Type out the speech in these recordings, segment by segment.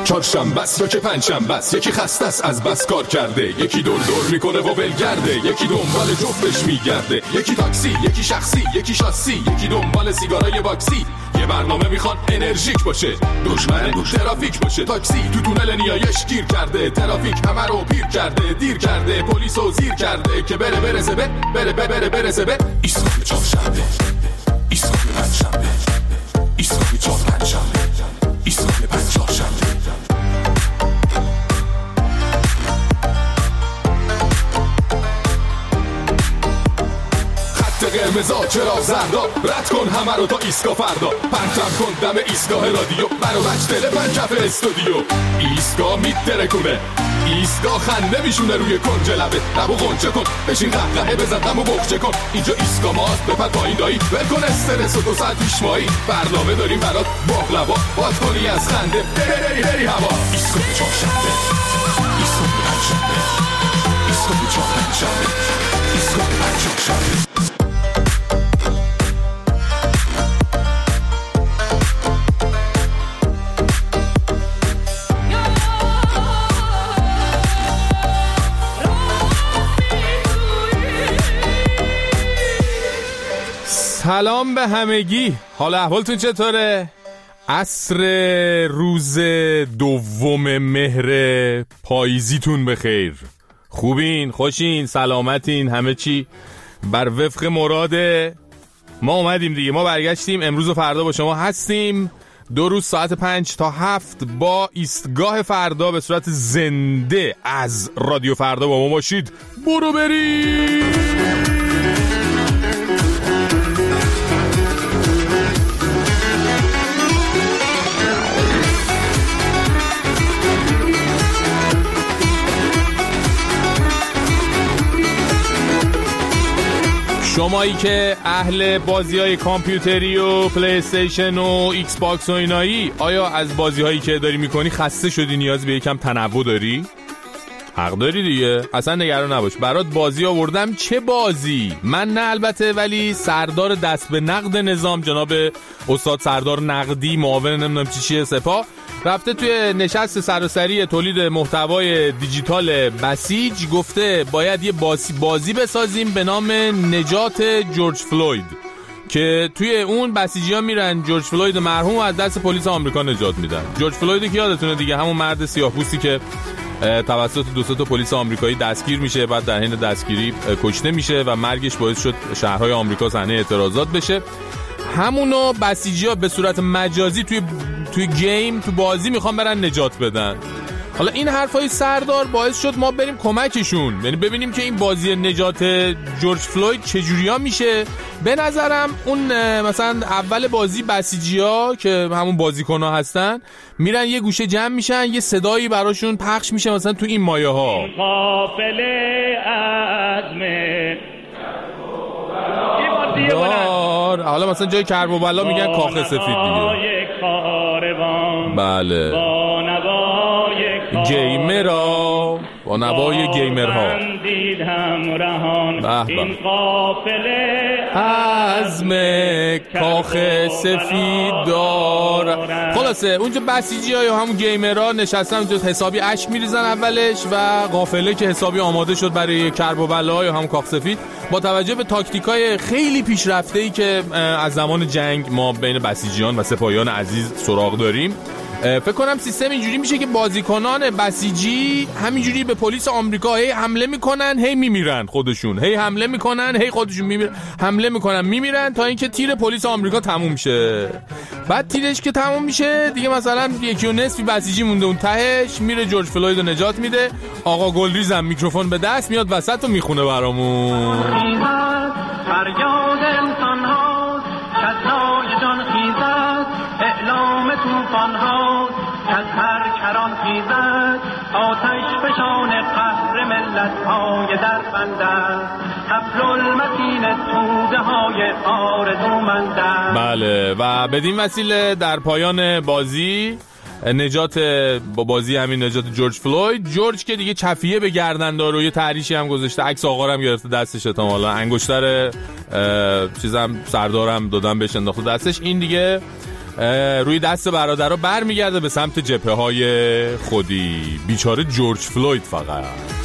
چهارشنبه است یا که پنجشنبه است، یکی خسته است از بس کار کرده، یکی دور میکنه و ولگرده، یکی دنبال جفتش میگرده، یکی تاکسی، یکی شخصی، یکی شاسی، یکی دنبال سیگارای باکسی. یه برنامه میخوان انرژیک باشه، دشمن ترافیک باشه. تاکسی تو تونل نیایش گیر کرده، ترافیک همه رو پیر کرده، دیر کرده، پلیسو زیر کرده که برسه به ایستگاه چهارشنبه، ایستگاه پنجشنبه، ایستگاه چهارشنبه، ایستگاه پنجشنبه. قرمزا چرا زردا، رد کن همه رو تا ایستگاه فردا، پرتم کن دم ایستگاه رادیو، برو بچ تلفن کف استودیو. ایستگاه میترکونه، ایستگاه خنده میشونه روی کنج لبه، لبو غنچه کن، بشین قهقهه بزن دمو بخچه کن. اینجا ایستگاه ماست، بپر پایین دایی، ول کن استرس و 2 ساعت پیشمایی، برنامه داریم برات باقلوا، باز کنی از خنده بری هوا. ایستگاه چهارشنبه، ایستگاه پنجشنبه، ایستگاه چهارشنبه، ایستگاه پنجشنبه. سلام به همگی، حال احوالتون چطوره؟ عصر روز 2 مهر پاییزیتون بخیر. خوبین؟ خوشین؟ سلامتین؟ همه چی بر وفق مراده؟ ما اومدیم دیگه، ما برگشتیم، امروز و فردا با شما هستیم. 2 روز ساعت 5 تا 7 با ایستگاه فردا به صورت زنده از رادیو فردا با ما باشید. برو بریم. شمایی که اهل بازی‌های کامپیوتری و پلی استیشن و ایکس باکس و اینایی، آیا از بازی‌هایی که داری می‌کنی خسته شدی، نیاز به یکم تنوع داری؟ حق داری دیگه، اصلا نگران نباش، برات بازی آوردم. چه بازی؟ من نه البته، ولی سردار دست به نقد نظام جناب استاد سردار نقدی، معاون نمیدونم چیه سپاه، رفته توی نشست سراسری تولید محتوای دیجیتال بسیج، گفته باید یه بازی بسازیم به نام نجات جورج فلوید که توی اون بسیجی‌ها میرن جورج فلوید مرحوم از دست پلیس آمریکا نجات میدن. جورج فلوید که یادتونه دیگه، همون مرد سیاه‌پوستی که توسط 2 تا پلیس آمریکایی دستگیر میشه، بعد در حین دستگیری کشته میشه و مرگش باعث شد شهرهای آمریکا صحنه اعتراضات بشه. همونو بسیجی‌ها به صورت مجازی توی گیم، تو بازی میخوان برن نجات بدن. حالا این حرفای سردار باعث شد ما بریم کمکشون، یعنی ببینیم که این بازی نجات جورج فلوید چجوریا میشه. به نظرم اون مثلا اول بازی بسیجی‌ها که همون بازیکن‌ها هستن میرن یه گوشه جمع میشن، یه صدایی براشون پخش میشه مثلا تو این مایه ها، حالا مثلا جای کرب و بلا میگن کاخ سفید دیگه. بله، گیمرها با نوای گیمرها. این قافله عزم کاخ سفید دار. خلاصه اونجا بسیجی‌ها یا همون گیمرها نشستن اونجا، حسابی اشک میریزن اولش و قافله که حسابی آماده شد برای کرب و بلا یا همون کاخ سفید، با توجه به تاکتیکای خیلی پیشرفته‌ای که از زمان جنگ ما بین بسیجیان و سپاهیان عزیز سراغ داریم، فکر کنم سیستم اینجوری میشه که بازیکنان بسیجی همینجوری به پلیس آمریکا هی حمله میکنن، هی میمیرن خودشون، هی حمله میکنن، هی خودشون میمیرن، حمله میکنن، میمیرن، تا اینکه تیر پلیس آمریکا تموم شه. بعد تیرش که تموم میشه دیگه، مثلا 1.5 بسیجی مونده اون تهش، میره جورج فلوید رو نجات میده. آقا گلریز هم میکروفون به دست میاد وسط و میخونه برامون. فریاد انسان ها کسای جان خیزد، اعلام توفان ها از هر کران خیزد، آتش فشان قهر ملت های در بندد، حبل المتین توده های آرزومندد. بله، و بدین وسیله در پایان بازی نجات، با بازی همین نجات جورج فلوید، جورج که دیگه چفیه به گردن داره و یه تحریشی هم گذاشته، عکس آقا رو هم گرفته دستش، احتمالاً انگشتر چیزام سردارم دادم بهش انداخته دستش، این دیگه روی دست برادرها برمیگرده به سمت جبهه‌های خودی. بیچاره جورج فلوید فقط.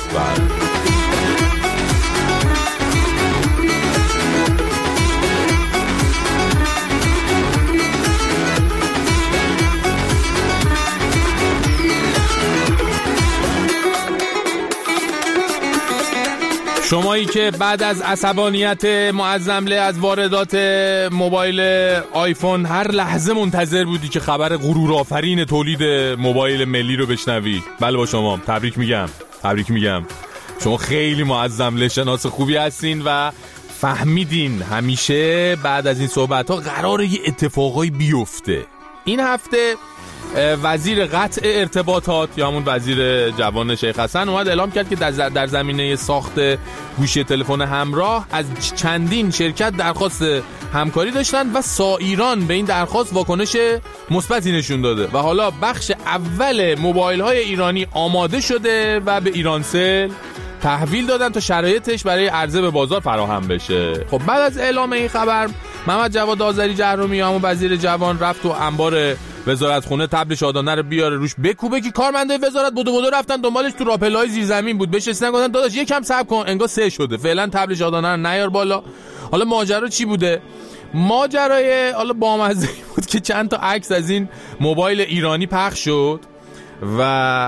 شمایی که بعد از عصبانیت معظمله از واردات موبایل آیفون هر لحظه منتظر بودی که خبر غرورآفرین تولید موبایل ملی رو بشنوی، بله با شما تبریک میگم. شما خیلی معظمله شناس خوبی هستین و فهمیدین همیشه بعد از این صحبت ها قراره یه اتفاقایی بیفته. این هفته وزیر قطع ارتباطات یا همون وزیر جوان شیخ حسن اومد اعلام کرد که در زمینه ساخت گوشی تلفن همراه از چندین شرکت درخواست همکاری داشتن و سایران به این درخواست واکنش مثبتی نشون داده و حالا بخش اول موبایل های ایرانی آماده شده و به ایرانسل تحویل دادن تا شرایطش برای عرضه به بازار فراهم بشه. خب بعد از اعلام این خبر محمد جواد آذری جهرومی همون وزیر جوان رفت تو انبار وزارتخونه تبل شادانه رو بیاره روش بکوبه که کارمندای وزارت بدو رفتن دنبالش تو راپلای زیر زمین بود بهش رسیدن گفتن داداش یکم صبر کن انگار 3 شده فعلا تبل شادانه رو نیار بالا. حالا ماجرا چی بوده؟ ماجرای حالا بامزه بود که چند تا عکس از این موبایل ایرانی پخش شد و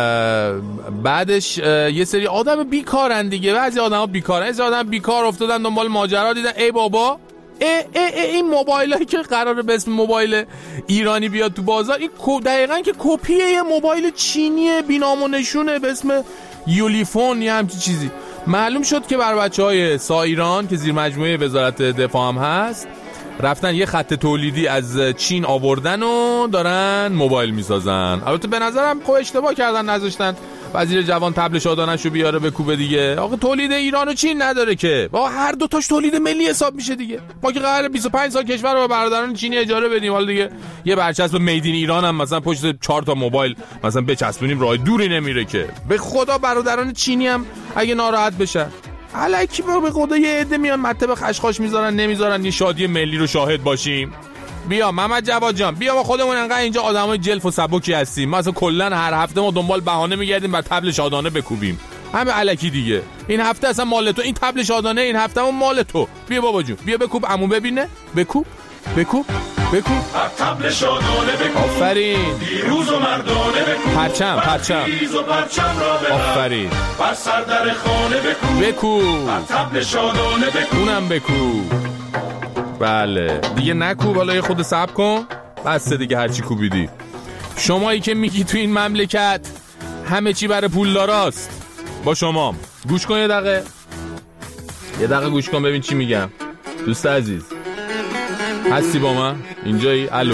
بعدش یه سری آدم بیکارن دیگه، بعضی آدم‌ها بیکارن، بعضی آدم بیکار افتادن دنبال ماجرا دیدن ای بابا این موبایلی که قراره به اسم موبایل ایرانی بیاد تو بازار این دقیقاً که کپی یه موبایل چینی بی‌نام و نشونه به اسم یولیفون یا همچین چیزی. معلوم شد که بر بچهای سایران که زیر مجموعه وزارت دفاع هم هست رفتن یه خط تولیدی از چین آوردن و دارن موبایل میسازن. البته به نظرم خب اشتباه کردن نذاشتن وزیر جوان تبل شادانه‌شو بیاره به کوبه دیگه. آقا تولید ایران و چین نداره که، با هر دو تاش تولید ملی حساب میشه دیگه. ما که قراره 25 سال کشور رو به برادران چینی اجاره بدیم، حالا دیگه یه برچسب میدین ایران هم مثلا پشت 4 تا موبایل مثلا بچسبونیم راه دوری نمیره که. به خدا برادران چینی هم اگه ناراحت بشن الکی به خدا یه عده میان مطب خشخاش میذارن نمیذارن یه شادی ملی رو شاهد باشیم. بیا محمد جواد جان بیا، ما خودمون انقدر اینجا آدمای جلف و سبکی هستیم، ما اصلا کلا هر هفته ما دنبال بهانه میگردیم بر تبل شادانه بکوبیم. همه الکی دیگه. این هفته اصلا مال تو، این تبل شادانه این هفته هم مال تو. بیا بابا جون بیا بکوب عمو ببینه. بکوب تبل شادانه بکوب. آفرین. پیروز و مردانه بکوب. پرچم را ببر. آفرین. بر سر در خانه بکوب. تبل شادانه بکوب. اونم بکوب. بله دیگه نکوب، حالا یه خود صبر کن بسته دیگه هرچی کوبیدی. شمایی که میگی تو این مملکت همه چی برای پولداراست، با شما گوش کن یه دقیقه گوش کن ببین چی میگم. دوست عزیز هستی با من؟ اینجایی؟ الو؟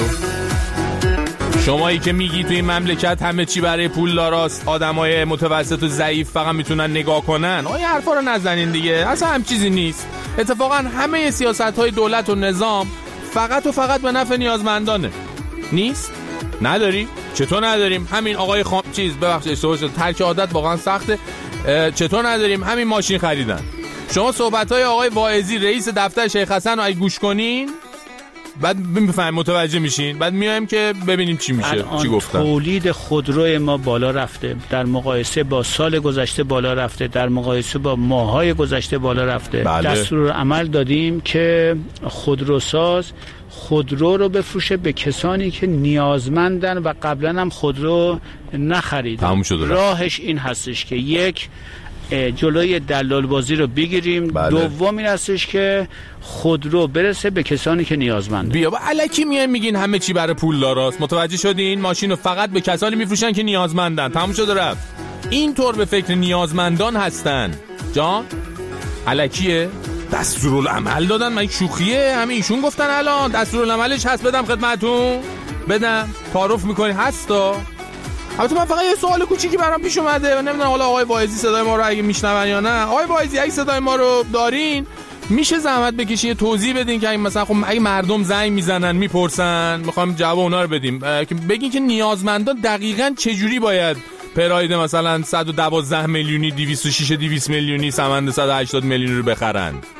شمایی که میگی تو این مملکت همه چی برای پولداراست، آدمای متوسط و ضعیف فقط میتونن نگاه کنن، این حرفا رو نزنین دیگه، اصلا هم چیزی نیست. اتفاقا همه سیاست‌های دولت و نظام فقط به نفع نیازمندانه. نیست؟ نداری؟ چطور نداریم؟ همین آقای ببخشید اشتباه شد، ترک عادت واقعا سخته. چطور نداریم؟ همین ماشین خریدن. شما صحبت‌های آقای واعظی رئیس دفتر شیخ حسن رو اگه گوش کنین بعد میفهمیم متوجه میشین، بعد میایم که ببینیم چی میشه. چی گفتن؟ تولید خودرو ما بالا رفته، در مقایسه با سال گذشته بالا رفته، در مقایسه با ماهای گذشته بالا رفته. بله. دستور عمل دادیم که خودروساز خودرو رو بفروشه به کسانی که نیازمندن و قبلا هم خودرو نخریدن. راهش این هستش که یک جلوی دلال بازی رو بگیریم. بله. دوم این هستش که خودرو برسه به کسانی که نیازمندن. بیا با الکی میگین همه چی برای پولداراست. متوجه شدین؟ ماشین رو فقط به کسانی میفروشن که نیازمندن. تموم شده رفت. اینطور به فکر نیازمندان هستن. جان الکیه؟ دستورالعمل دادن، من شوخیه؟ همه ایشون گفتن الان دستورالعملش هست، بدم خدمتتون؟ بدم تعارف میکنی هستا؟ البته من فقط یه سوال کوچیکی برام پیش اومده و نمیدونم حالا آقای واعظی صدای ما رو اگه میشنون یا نه. آقای واعظی اگه صدای ما رو دارین میشه زحمت بکشین توضیح بدین که مثلا خب اگه مردم زنگ میزنن میپرسن میخوام جواب اونا رو بدیم، که بگین که نیازمندان دقیقاً چه جوری باید پراید مثلا 112 میلیونی 206 200 میلیونی سمند 180 میلیونی رو بخرن.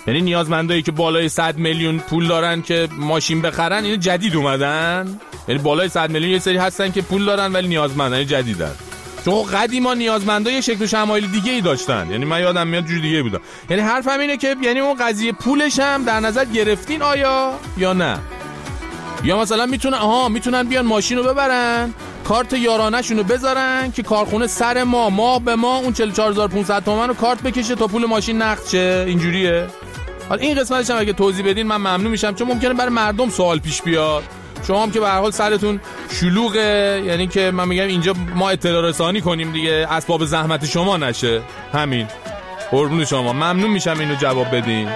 یعنی نیازمندایی که بالای 100 میلیون پول دارن که ماشین بخرن اینو جدید اومدن، یعنی بالای 100 میلیون یه سری هستن که پول دارن ولی نیازمندن، یعنی جدیدن. چون قدیما نیازمندا یه شکل و شمایل دیگه ای داشتن، یعنی من یادم میاد جور دیگه بودن. یعنی حرفم اینه که یعنی اون قضیه پولش هم در نظر گرفتین آیا یا نه؟ یا مثلا میتونن بیان ماشین رو ببرن، کارت یارانه‌شون رو بذارن که کارخونه سر ماه به ماه اون 44500 تومان رو کارت بکشه تا پول ماشین نقد شه. اینجوریه. حالا این قسمتش هم اگه توضیح بدین من ممنون میشم، چون ممکنه برای مردم سوال پیش بیاد. شما هم که به هر حال سرتون شلوغه، یعنی که من میگم اینجا ما اطلاع رسانی کنیم دیگه، اسباب زحمت شما نشه. همین. قربون شما، ممنون میشم اینو جواب بدین.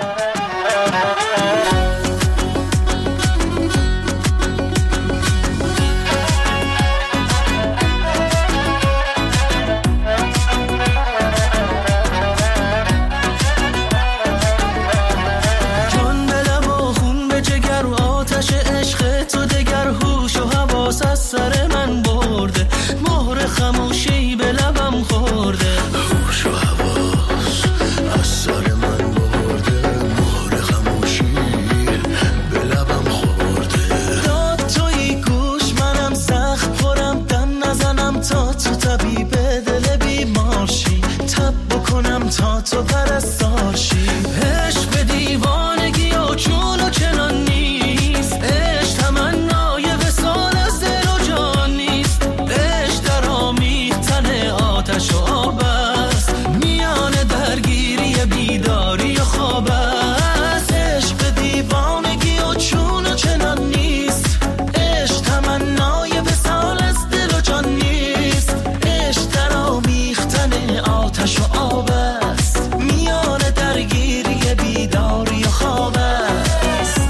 سر من برده، مهر خموشی به لبم خورده، هوش و حواس از سر من برده، مهر خموشی به لبم خورده. داد توی گوش منم سخت خورم، دم نزنم تا تو طبیب دل بیمارشی، تب بکنم تا تو پرستارشی. عشق به دیوانگی و چون و چنان نیست، عشق تمنای وصال از دل و جان نیست، عشق در آمیختن آتش و آب است، میان درگیری بیداری و خواب است. عشق به دیوانگی و چون و چنان نیست، عشق تمنای وصال از دل و جان نیست، عشق در آمیختن آتش و آب است، میان درگیری بیداری و خواب است.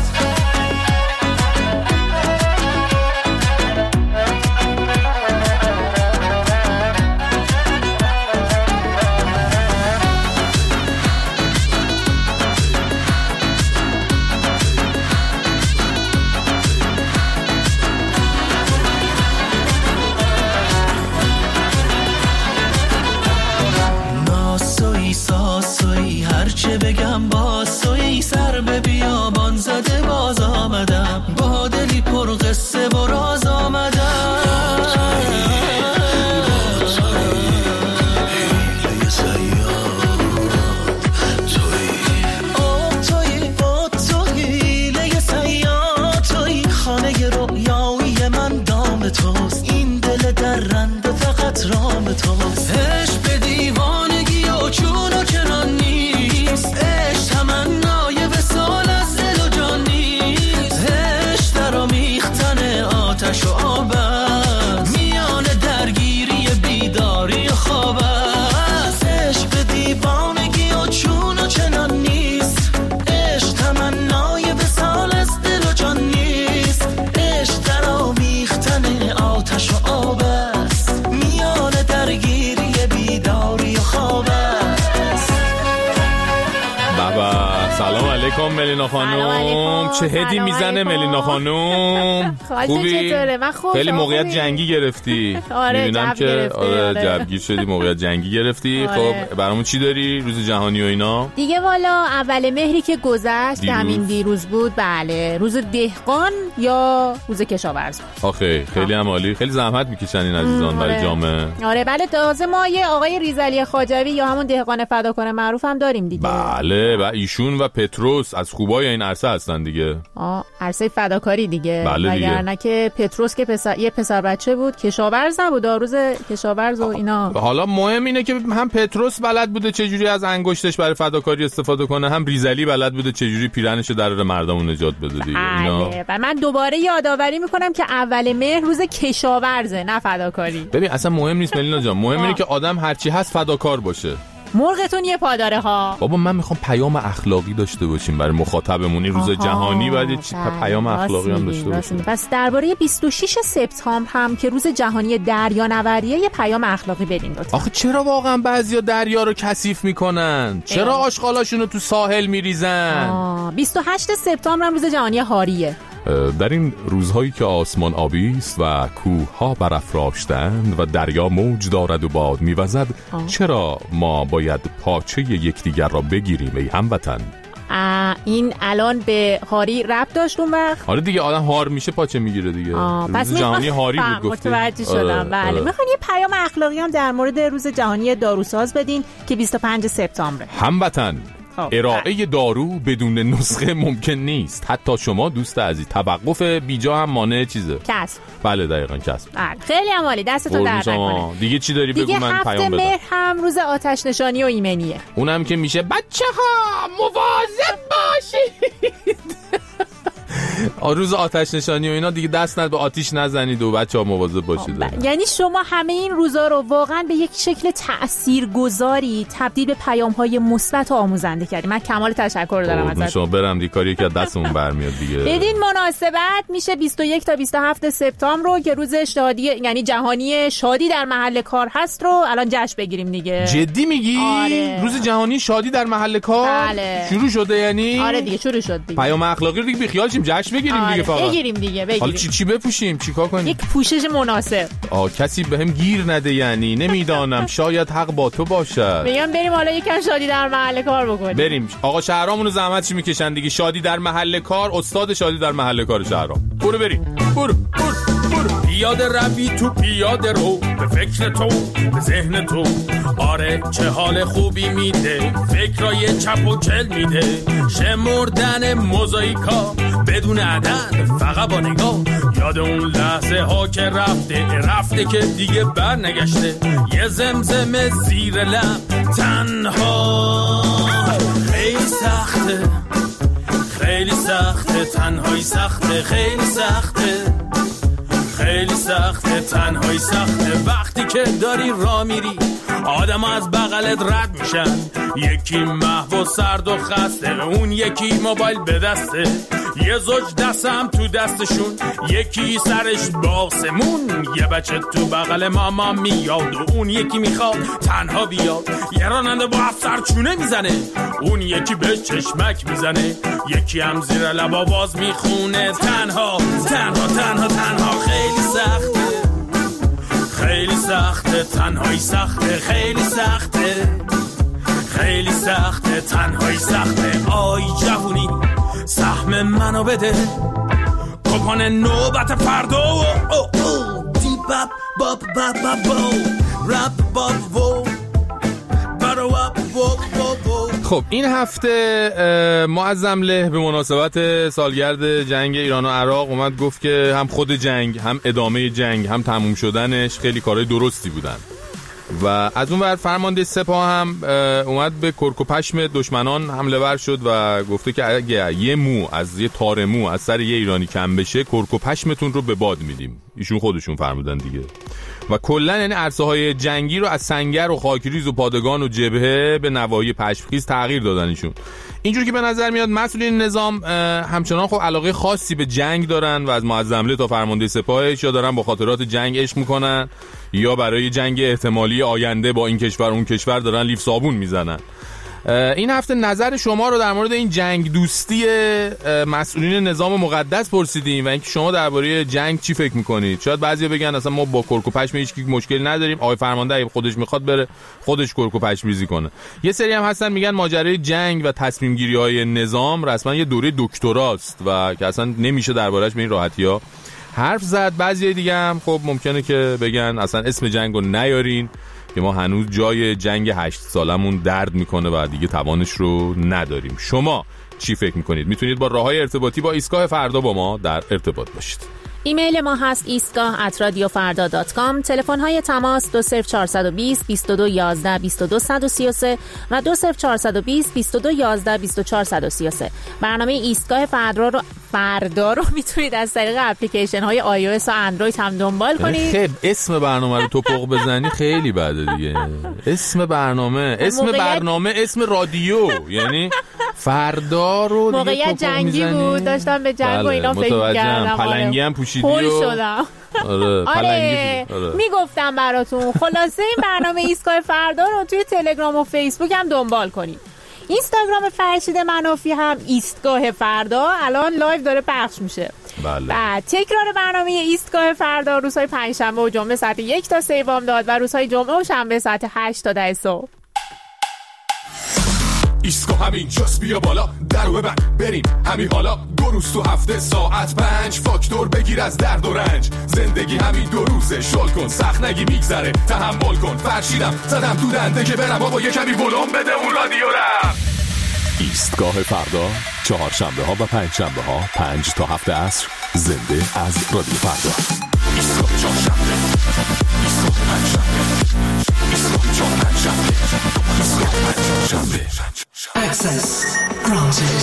ناسوی ساسوی هرچه بگم باسوی، سر به بیابان زده باز آمدم، با دلی پر قصه و راز آمدم. هیله صیاد توی خانه رویایی من دام توست، این دل درنده فقط رام توست. عشق به دیوانگی و چون و چنان نیست، عشق تمنای وصال از دل و جان نیست، عشق در آمیختن آتش و آب است، میان درگیری بیداری و خواب است. عشق به دیوانگی و چون و چنان نیست، عشق تمنای وصال از دل و جان نیست، عشق در آمیختن آتش و آب است، میان درگیری بیداری و خواب است. بابا سلام علیکم ملینا خانوم. چه هدی میزنه ملینا خانوم؟ خوبی؟ چطوره؟ من خوب. خیلی موقعیت جنگی گرفتی. میبینم که جوگیر شدی، موقعیت جنگی گرفتی. خب برامون چی داری؟ روز جهانی و اینا دیگه. والا اول مهری که گذشت که همین دیروز بود، بله، روز دهقان یا روز کشاورز. آخه خیلی هم عالی، خیلی زحمت میکشن این عزیزان برای جامعه. آره بله، تازه ما یه آقای ریزعلی خواجوی یا همون دهقان فداکار معروف هم داریم دیگه. بله، و ایشون و پتروس از خوبای این عرصه هستن دیگه. عرصه فداکاری دیگه. بله دیگه. وگرنه که پتروس که یه پسر بچه بود، کشاورز نبود، روز کشاورز و اینا. حالا مهم اینه که هم پتروس بلد بوده چجوری از انگشتش برای فداکاری استفاده کنه، هم ریزعلی بلد بوده چجوری پیرنشو در مردمون نجات بده دیگه. بله. و من دوباره یادآوری میکنم که اول مهر روز کشاورزه، نه فداکاری. ببین اصلا مهم نیست ملینا جان، مهم اینه که آدم هرچی هست فداکار باشه. مرغتون یه پاداره ها. بابا من میخوام پیام اخلاقی داشته باشیم برای مخاطبمون. این روز جهانی باید پیام اخلاقی هم داشته باشیم. پس درباره 26 سپتامبر هم که روز جهانی دریانوریه یه پیام اخلاقی بدین لطفا. آخه چرا واقعا بعضیا دریا رو کثیف میکنن؟ چرا آشغالاشون رو تو ساحل میریزن؟ 28 سپتامبر هم روز جهانی هاریه. در این روزهایی که آسمان آبی است و کوه‌ها برافراشتند و دریا موج دارد و باد می‌وزد، چرا ما باید پاچه یکدیگر را بگیریم ای هموطن؟ این الان به هاری ربط داشت اون وقت. آره دیگه، آدم هار میشه پاچه میگیره دیگه. پس جهانی هاری بود گفتی. متوجه شدم. بله. میخوام یه پیام اخلاقی هم در مورد روز جهانی داروساز بدین که 25 سپتامبره. هموطن، ارائه دارو بدون نسخه ممکن نیست. حتی شما دوست عزیز، توقف بیجا هم مانع چیزه. کسب. بله دقیقاً کسب. خیلی هم عالی، دستتون درد نکنه. دیگه چی داری بگو من پیام بدم؟ دیگه 7 مهر هم روز آتش نشانی و ایمنیه. اونم که میشه بچه‌ها مواظب باشید. روز آتش نشانی و اینا دیگه دست به آتیش نزنید و بچه‌ها مواظب باشید. یعنی شما همه این روزا رو واقعا به یک شکل تاثیرگذاری تبدیل به پیام‌های مثبت و آموزنده کردید. من کمال تشکر دارم ازتون. شما برم دیگه کاری که دستمون برمیاد دیگه. بدین مناسبت میشه 21 تا 27 سپتامبر رو که روز شادی یعنی جهانی شادی در محل کار هست رو الان جشن بگیریم دیگه. جدی میگی؟ آره. روز جهانی شادی در محل کار؟ بله. شروع شده یعنی؟ آره دیگه شروع شد دیگه. پیام اخلاقی دیگه بیخیال شیم، جشن بگیریم دیگه فقط. بگیریم دیگه. حالا چی بپوشیم؟ چیکار کنیم؟ یک پوشش مناسب. کسی بهم گیر نده یعنی نمیدانم، شاید حق با تو باشد. میگم بریم حالا یکم شادی در محل کار بکنیم. بریم. آقا شهرامون رو زحمت چی میکشن دیگه. شادی در محل کار، استاد شادی در محل کار شهرام. برو بریم. برو. پیاده روی تو پیاده رو، به فکر تو به ذهن تو، آره چه حال خوبی میده، فکرای چپ و چل میده، شمردن موزاییکا بدون عدد فقط با نگاه، یاد اون لحظه ها که رفته که دیگه بر نگشته، یه زمزمه زیر لب تنها. خیلی سخته خیلی سخته تنهایی، سخته خیلی سخته خیلی سخته تنهایی، سخته وقتی که داری راه میری آدم از بغلت رد میشن، یکی محو و سرد و خسته، اون یکی موبایل به دسته، یه زوج دستم تو دستشون، یکی سرش باسمون، یه بچه تو بغل ماما میاد و اون یکی میخواد تنها بیاد، یه راننده با افسر چونه میزنه، اون یکی به چشمک میزنه، یکی هم زیر لب آواز میخونه تنها تنها تنها تنها. خیلی سخته خیلی سخته تنهایی، سخته خیلی سخته خیلی سخته تنهایی، سخته. آی جوونی سهم منو بده، کپان نوبت فردا، دیباب باب باب باب راب باب و برو اپ. خب این هفته معظم له به مناسبت سالگرد جنگ ایران و عراق اومد گفت که هم خود جنگ، هم ادامه جنگ، هم تموم شدنش خیلی کارهای درستی بودن و از اون ور فرمانده سپاه هم اومد به کرک و پشم دشمنان حمله ور شد و گفته که اگه یه مو از یه تار مو از سر یه ایرانی کم بشه کرک و پشمتون رو به باد میدیم. ایشون خودشون فرمودن دیگه. و کلا یعنی عرصه‌های جنگی رو از سنگر و خاکریز و پادگان و جبهه به نواحی پشمخیز تغییر دادن ایشون. اینجوری که به نظر میاد مسئولین نظام همچنان خب علاقه خاصی به جنگ دارن و از معظم له تا فرمانده سپاهش یا دارن با خاطرات جنگ عشق میکنن یا برای جنگ احتمالی آینده با این کشور اون کشور دارن لیف صابون میزنن. این هفته نظر شما رو در مورد این جنگ دوستی مسئولین نظام مقدس پرسیدیم و اینکه شما درباره جنگ چی فکر میکنید. شاید بعضیا بگن اصلا ما با کرک و پشم هیچ مشکلی نداریم، آقای فرمانده اگه خودش میخواد بره خودش کرک و پشم ریزی کنه. یه سری هم هستن میگن ماجرای جنگ و تصمیم گیری های نظام رسما یه دوره دکتراست و که اصلا نمیشه دربارش به این راحتی‌ها حرف زد. بعضی دیگه هم خب ممکنه که بگن اصلا اسم جنگو نیارین که ما هنوز جای جنگ 8 سالمون درد میکنه و دیگه توانش رو نداریم. شما چی فکر میکنید؟ میتونید با راههای ارتباطی با ایستگاه فردا با ما در ارتباط باشید. ایمیل ما هست eastgah@radiofarda.com. تلفن های تماس 20420 22 11 22 133 و 20420 22 11 24 133. برنامه ایستگاه فردا رو میتونید از طریق اپلیکیشن های iOS و اندروید هم دنبال کنید. خیلی اسم برنامه رو توپق بزنی خیلی بده دیگه. اسم برنامه اسم رادیو، یعنی فردا رو دیگه موقعیت جنگی بود، داشتم به جنگ و اینا فکر می‌کردم. پلنگی هم پوشیدی و شدم. آره میگفتم براتون. خلاصه این برنامه ایستگاه فردا رو توی تلگرام و فیسبوک هم دنبال کنید. اینستاگرام فرشید منافی هم ایستگاه فردا الان لایو داره پخش میشه. بله. بعد تکرار برنامه ایستگاه فردا روزهای پنجشنبه و جمعه ساعت 1 تا 3 بامداد و روزهای جمعه و شنبه ساعت 8 تا 10 صبح. ایسکو همین جاست، بیا بالا درو ببند بریم همین حالا. 2 روز تو هفته ساعت 5 فاکتور بگیر از درد و رنج. زندگی همین 2 روزه، شل کن سخت نگی میگذره، تحمل کن. فرشیدم زدم تو دنده که برم بابا یه کمی ولوم بده اون رادیو رم. ایستگاه فردا، چهارشنبه ها و پنجشنبه ها 5 تا 7 عصر، زنده از رادیو فردا. ایستگاه چهارشنبه، ایستگاه پنجشنبه، ایستگاه چهارشنبه، ایستگاه پنجشنبه. Access granted.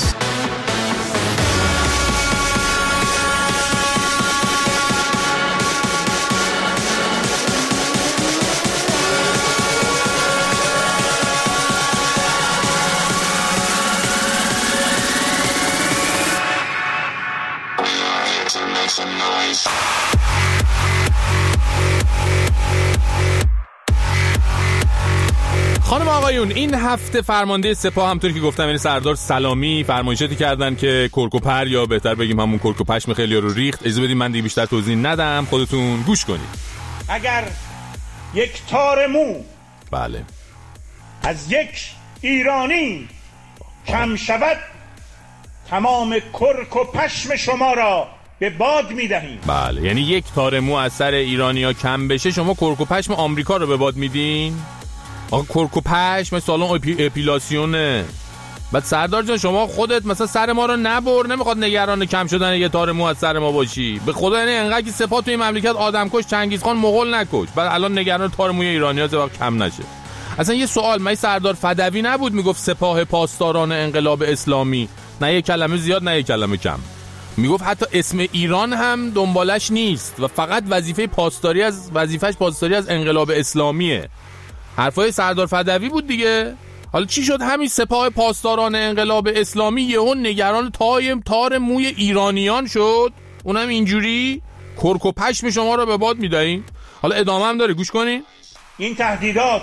خانم آقایون، این هفته فرمانده سپاه همونطور که گفتم یعنی سردار سلامی فرمایشاتی کردن که کرکوپر یا بهتر بگیم همون کرکوپشم خیلی‌ها رو ریخت. اجازه بدید من دیگه بیشتر توضیح ندم، خودتون گوش کنید. اگر یک تار مو بله از یک ایرانی کم شود، تمام کرک و پشم شما را به باد میدهیم. بله، یعنی یک تار مو از سر ایرانی‌ها کم بشه شما کرک و پشم آمریکا رو به باد میدین؟ آقا کرک و پشم سالن اپیلاسیونه. بعد سردار جان شما خودت مثلا سر ما رو نبر، نمیخواد نگران کم شدن یه تار مو از سر ما باشی. به خدا یعنی انقدر که سپاه توی مملکت آدمکش چنگیزخان مغول نکش، بعد الان نگران تار موی ایرانی‌ها زبا کم نشه. اصلا یه سوال، من سردار فدوی نبود میگفت سپاه پاسداران انقلاب اسلامی؟ نه یه کلمه زیاد نه یه کلمه کم. میگفت حتی اسم ایران هم دنبالش نیست و فقط وظیفه‌اش پاسداری از انقلاب اسلامیه. حرفای سردار فدوی بود دیگه. حالا چی شد همین سپاه پاسداران انقلاب اسلامی یهو نگران تار موی ایرانیان شد؟ اونم اینجوری کرک و پشم شما رو به باد میدهیم. حالا ادامه هم داره، گوش کنین. این تهدیدات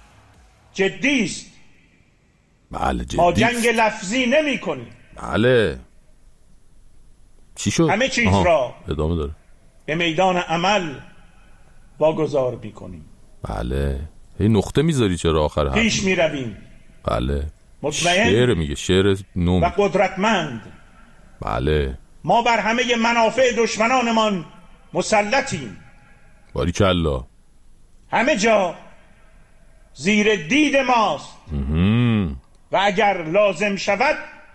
جدی است. بله جدی. ما جنگ لفظی نمی کنیم. بله. چی شد؟ همه چیز را ادامه داره به میدان عمل واگذار میکنیم. بله. این نقطه میذاری چرا آخر حرف؟ پیش میرویم. بله. مطمئن شعر میگه، شعر نو و قدرتمند. بله. ما بر همه منافع دشمنانمان مسلطیم. باریکلا. همه جا زیر دید ماست و اگر لازم شود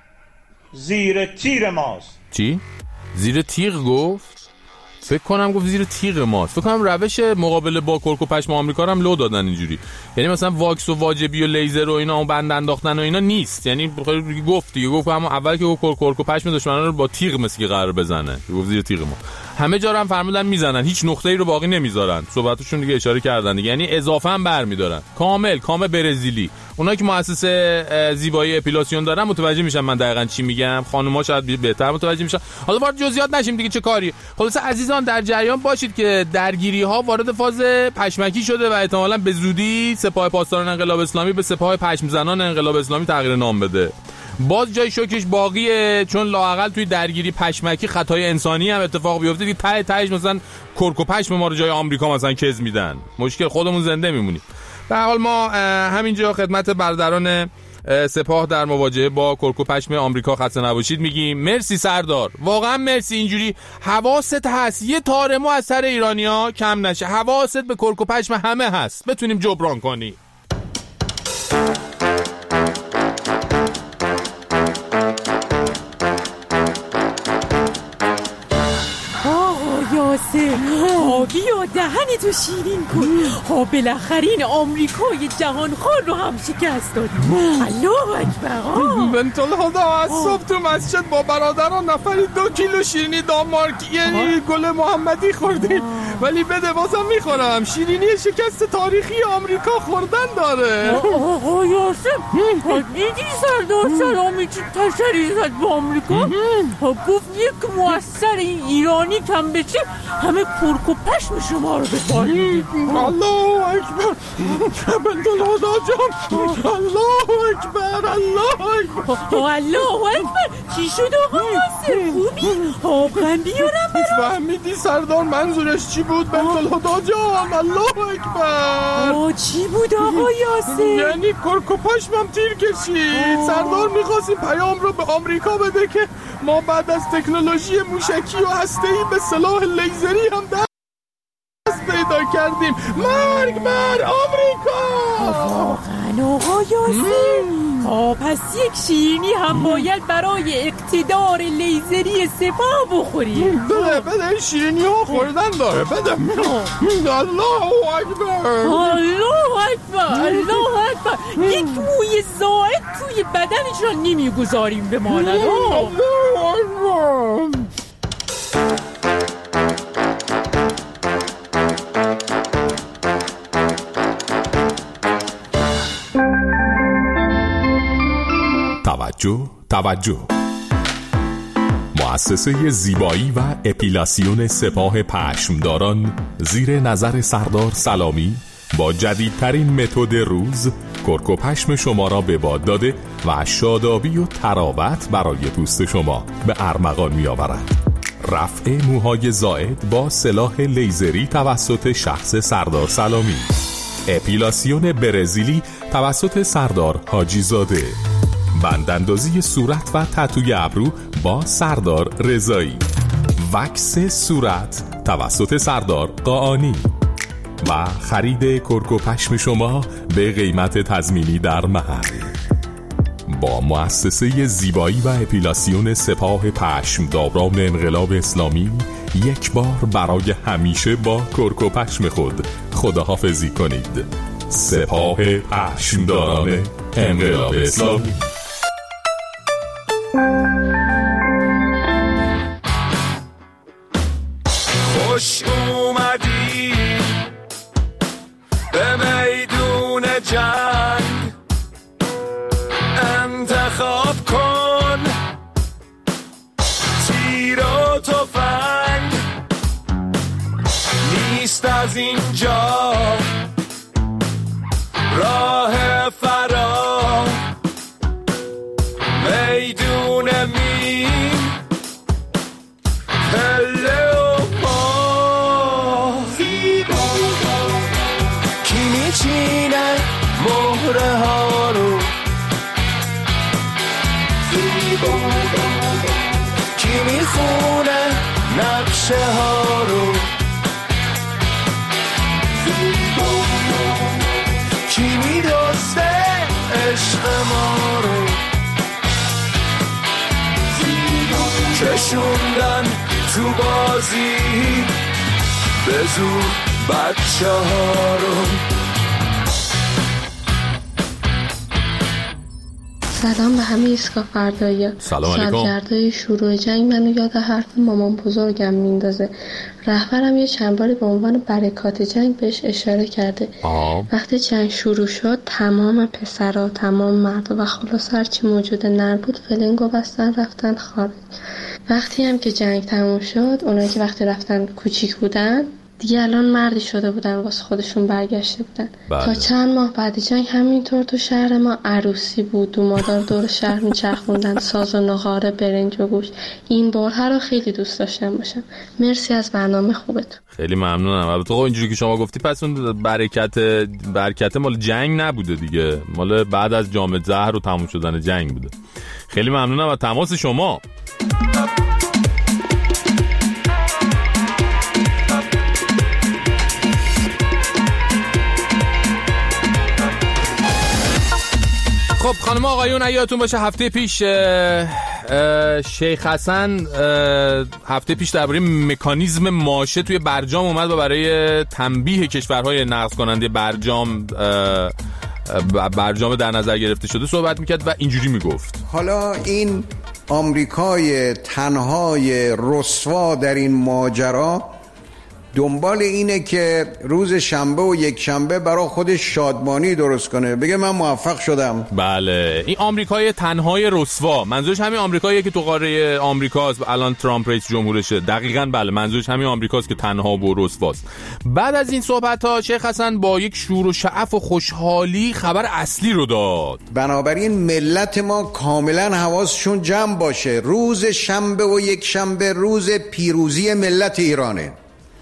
زیر تیر ماست. چی؟ زیر تیغ گفت؟ فکر کنم گفت زیر تیغ ماست. فکر کنم روش مقابله با کرک و پشم آمریکا رو هم لو دادن اینجوری. یعنی مثلا واکس و واجبی و لیزر و اینا و بند انداختن و اینا نیست. یعنی گفت همون اول که کرک و پشم دشمنان رو با تیغ مثل قرار بزنه. گفت زیر تیغ ما. همه جا هم فرمودن میزنن، هیچ نقطه‌ای رو باقی نمیذارن. صحبتشون دیگه اشاره کردن دیگه. یعنی اضافه هم برمی‌دارن. کام برزیلی. اونایی که مؤسسه زیبایی اپیلاسیون دارن متوجه میشن من دقیقاً چی میگم. خانوما شاید بهتر متوجه میشن. حالا وارد جزئیات نشیم دیگه، چه کاری. خلاص عزیزان در جریان باشید که درگیری‌ها وارد فاز پشمکی شده و احتمالاً به زودی سپاه پاسداران انقلاب اسلامی به سپاه پشم زنان انقلاب اسلامی تغییر نام بده. باز جای شوکش باقیه، چون لااقل توی درگیری پشمکی خطای انسانی هم اتفاق بیفته که تهش مثلا کرک و پشم ما رو جای آمریکا مثلا کز میدن، مشکل خودمون زنده میمونیم. به هر حال ما همینجا خدمت برادران سپاه در مواجهه با کرک و پشم آمریکا خسته نباشید میگیم. مرسی سردار، واقعا مرسی. اینجوری حواست هست یه تار مو از سر ایرانیا کم نشه، حواست به کرک و پشم همه هست، بتونیم جبران کنی. بیا دهنی تو شیرین کن. بالاخره این آمریکای جهانخوار رو هم شکست دادیم. الله اکبر. بنت الهدا از صبح تو مسجد با برادران نفری 2 کیلو شیرینی دانمارک یعنی گل محمدی خوردیم، ولی بده بازم میخورم. شیرینی شکست تاریخی آمریکا خوردن داره. آقا یاسم دیدی سردار سلامی چی تشریح زد با آمریکا؟ گفت یک مؤثر ایرانی کم بشه همه کرک و پشم شما رو به باد میدیم. الله اکبر. بنت الهدا جان، الله اکبر، الله اکبر، الله اکبر. چی شد آقا یاسم؟ خوبی؟ آبغن بیارم برام؟ فهمیدی سردار منظورش چی بود؟ بود بندالهدا جان. الله اکبر. چی بود آقا یاسر؟ یعنی کرک و پشمم تیر کشید. سردار میخواست این پیام رو به آمریکا بده که ما بعد از تکنولوژی موشکی و هسته‌ای به سلاح لیزری هم دست پیدا کردیم. مرگ بر آمریکا. واقعا آقا یاسر؟ پس یک شیرینی هم باید برای اقتدار لیزری سپاه بخوریم. بده شیرینی ها خوردن داره. بده. الله اکبر. الله اکبر. الله اکبر. یک موی زائد توی بدنشان نمیگذاریم بماند. الله اکبر. توجه. مؤسسه زیبایی و اپیلاسیون سپاه پشمداران زیر نظر سردار سلامی با جدیدترین متد روز کرک و پشم شما را به باد داده و شادابی و تراوت برای پوست شما به ارمغان می آورد. رفع موهای زائد با سلاح لیزری توسط شخص سردار سلامی. اپیلاسیون برزیلی توسط سردار حاجی زاده. بنداندازی صورت و تتوی ابرو با سردار رضایی. وکس صورت توسط سردار قاآنی و خرید کرک و پشم شما به قیمت تضمینی در محل. با مؤسسه زیبایی و اپیلاسیون سپاه پشمداران انقلاب اسلامی یک بار برای همیشه با کرک و پشم خود خداحافظی کنید. سپاه پشمداران انقلاب اسلامی. خوش اومدی به میدون جنگ، انتخاب کن تیر و تفنگ، نیست از اینجا راه فرار، میدون مین پله و ما، کی میچینه مهره ها رو، کی میخونه نقشه ها رو، کی میدسته عشق ما رو، کشوندن تو بازی به زور بچه ها رو. سلام به همه ایستگاه فردایی. سلام علیکم. سالگردهای شروع جنگ منو یاد حرف مامان بزرگم میندازه. رهبرم یه چند باری به عنوان برکات جنگ بهش اشاره کرده. وقتی جنگ شروع شد تمام پسرها، تمام مردا و خلاص هرچی موجود نر بود فلنگو بستن رفتن خارج. وقتی هم که جنگ تموم شد اونایی که وقتی رفتن کوچیک بودن دیگه الان مردی شده بودن، واسه خودشون برگشته بودن. تا چند ماه بعد جنگ همینطور تو شهر ما عروسی بود، دومادار دور شهر میچرخوندن، ساز و نغاره، برنج و گوشت. این بارها رو خیلی دوست داشتم باشم. مرسی از برنامه خوبتون. خیلی ممنونم. البته خب اینجوری که شما گفتی پس اون برکت مال جنگ نبوده دیگه، مال بعد از جام زهر و تموم شدن جنگ بوده. خیلی ممنونم از تماس شما. خب خانم آقایون یادتون باشه هفته پیش شیخ حسن هفته پیش درباره مکانیزم ماشه توی برجام اومد و برای تنبیه کشورهای نقض کننده برجام در نظر گرفته شده صحبت میکرد و اینجوری میگفت: حالا این آمریکای تنهای رسوا در این ماجرا دنبال اینه که روز شنبه و یک شنبه برای خودش شادمانی درست کنه، بگه من موفق شدم. بله، این آمریکای تنهای رسوا، منظورش همین آمریکاییه که تو قاره آمریکاست و الان ترامپ رئیس جمهورشه. دقیقاً بله، منظورش همین آمریکاست که تنها و رسواست. بعد از این صحبت‌ها شیخ حسن با یک شور و شعف و خوشحالی خبر اصلی رو داد. بنابراین ملت ما کاملا حواسشون جمع باشه، روز شنبه و یک شنبه روز پیروزی ملت ایرانه،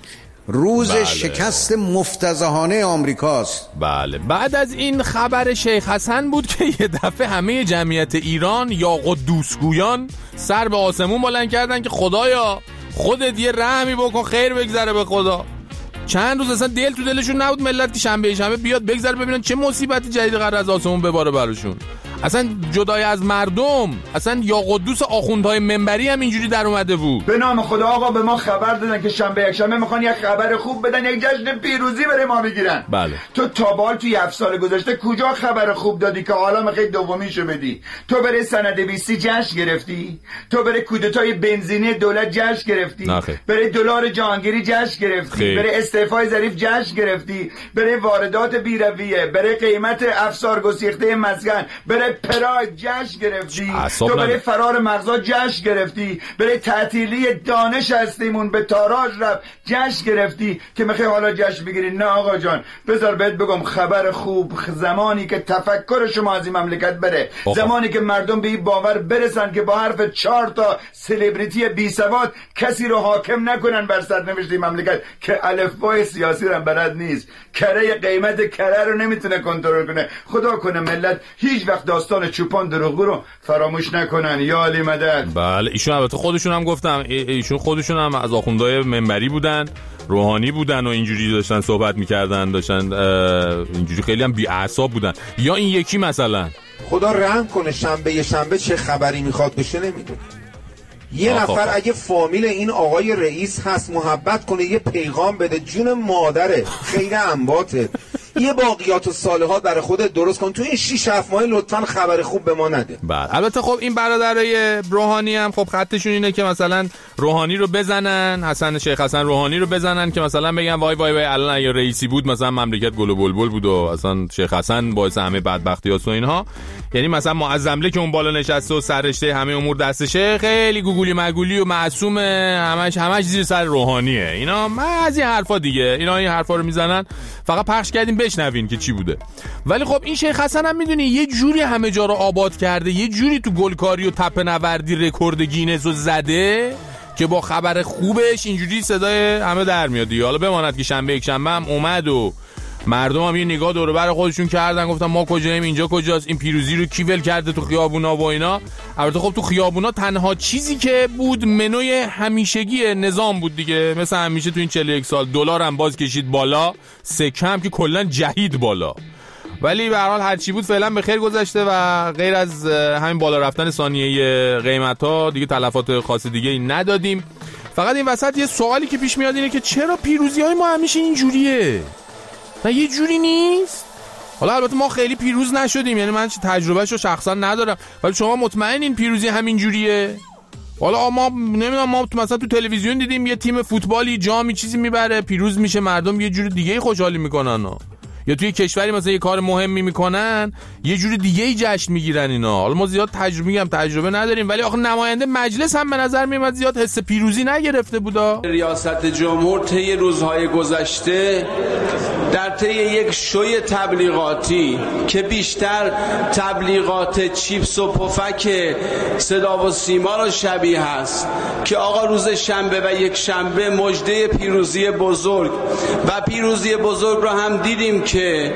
روز شکست مفتضحانه آمریکاست. بله. بعد از این خبر شیخ حسن بود که یه دفعه همه جمعیت ایران یا قدوسگویان سر به آسمون بلند کردن که خدایا خودت یه رحمی بکن خیر بگذره به خدا. چند روز اصلا دل تو دلشون نبود ملت که شنبه بیاد بگذره ببینن چه مصیبت جدید قرار از آسمون بباره براشون. اصلا جدای از مردم، اصلا یا قدوس آخوندهای منبری هم اینجوری در اومده بود. به نام خدا آقا به ما خبر دادن که شنبه یک شنبه میخوان یک خبر خوب بدن، یک جشن پیروزی برای ما بگیرن. بله. تو تابال توی 7 سال گذشته کجا خبر خوب دادی که حالا میخوای دومیشو بدی؟ تو برای سند 20 جشن گرفتی؟ تو برای کودتای بنزینی دولت جشن گرفتی؟ برای دلار جهانگیری جشن گرفتی؟ برای استعفای ظریف جشن گرفتی؟ برای واردات بی‌رویه، برای قیمت افسار گسیخته مسکن، برای پراید جشن گرفتی؟ تو برای فرار مغزا جشن گرفتی؟ برای تعطیلی دانش هستیمون به تاراج رفت جشن گرفتی که میخوای حالا جشن بگیری؟ نه آقا جان، بذار بهت بگم خبر خوب زمانی که تفکر شما از این مملکت بره، زمانی که مردم به این باور برسن که با حرف 4 تا سلبریتی بی سواد کسی رو حاکم نکنن بر سرنوشت این مملکت که الفبای سیاسی رو بلد نیست، کره قیمت کره رو نمیتونه کنترل کنه. خدا کنه ملت هیچ وقت داستان چوپان دروغگو رو فراموش نکنن. یا علی مدد. بله ایشون البته خودشون هم گفتم ایشون خودشون هم از آخوندهای منبری بودن، روحانی بودن و اینجوری داشتن صحبت میکردن، داشتن اینجوری خیلی هم بی اعصاب بودن. یا این یکی مثلا خدا رحم کنه شنبه چه خبری میخواد بشه نمیدونه. یه نفر اگه فامیل این آقای رئیس هست محبت کنه یه پیغام بده، جون مادره خیلی انباته، یه باقیات و صالحات برای خودت درست کن، تو این 6-7 ماه لطفاً خبر خوب به ما نده. بله البته خب این برادرای روحانی هم خب خطشون اینه که مثلا روحانی رو بزنن، شیخ حسن روحانی رو بزنن که مثلا بگن وای وای وای الان اگه رئیسی بود مثلا مملکت گل و بلبل بود و اصلا شیخ حسن باعث همه بدبختیاست و اینها. یعنی مثلا معظمله که اون بالا نشسته و سررشته همه امور دستشه، خیلی گوگولی مگولی و معصومه، همش زیر سر روحانیه. اینا از این حرفا دیگه، اینا این حرفا رو میزنن فقط پخش کردیم بشنوین که چی بوده. ولی خب این شیخ حسن هم میدونی یه جوری همه جا رو آباد کرده، یه جوری تو گلکاری و تپه نوردی رکورد گینز رو زده که با خبر خوبش اینجوری صدای همه در میاد. حالا بماند که شنبه یک شنبه هم اومد و مردم هم یه نگاه دور و بر خودشون کردن، گفتن ما کجاییم، اینجا کجاست، این پیروزی رو کی ول کرده تو خیابونا و اینا. البته خب تو خیابونا تنها چیزی که بود منوی همیشگی نظام بود دیگه، مثل همیشه تو این 41 سال دلار هم باز کشید بالا، سکه هم که کلا جهید بالا. ولی به هر حال هر چی بود فعلا به خیر گذشته و غیر از همین بالا رفتن ثانیه قیمتا دیگه تلفات خاص دیگه ای ندادیم. فقط این وسط یه سوالی که پیش میاد اینه که چرا پیروزی‌های ما همیشه اینجوریه؟ نه یه جوری نیست. حالا البته ما خیلی پیروز نشدیم، یعنی من تجربهشو شخصا ندارم، ولی شما مطمئنین پیروزی همین جوریه؟ حالا ما نمیدونم، ما مثلا تو تلویزیون دیدیم یه تیم فوتبالی جامی چیزی میبره پیروز میشه، مردم یه جوری دیگه خوشحالی میکنن یا توی کشوری مثلا یه کار مهمی میکنن یه جوری دیگه ای جشن میگیرن اینا. حالا ما زیاد تجربه نداریم، ولی آخه نماینده مجلس هم به نظر میاد زیاد حس پیروزی نگرفته بودا. ریاست جمهور طی روزهای گذشته در طی یک شوی تبلیغاتی که بیشتر تبلیغات چیپس و پفک صدا و سیما رو شبیه هست که آقا روز شنبه و یک شنبه مژده پیروزی بزرگ و پیروزی بزرگ رو هم دیدیم که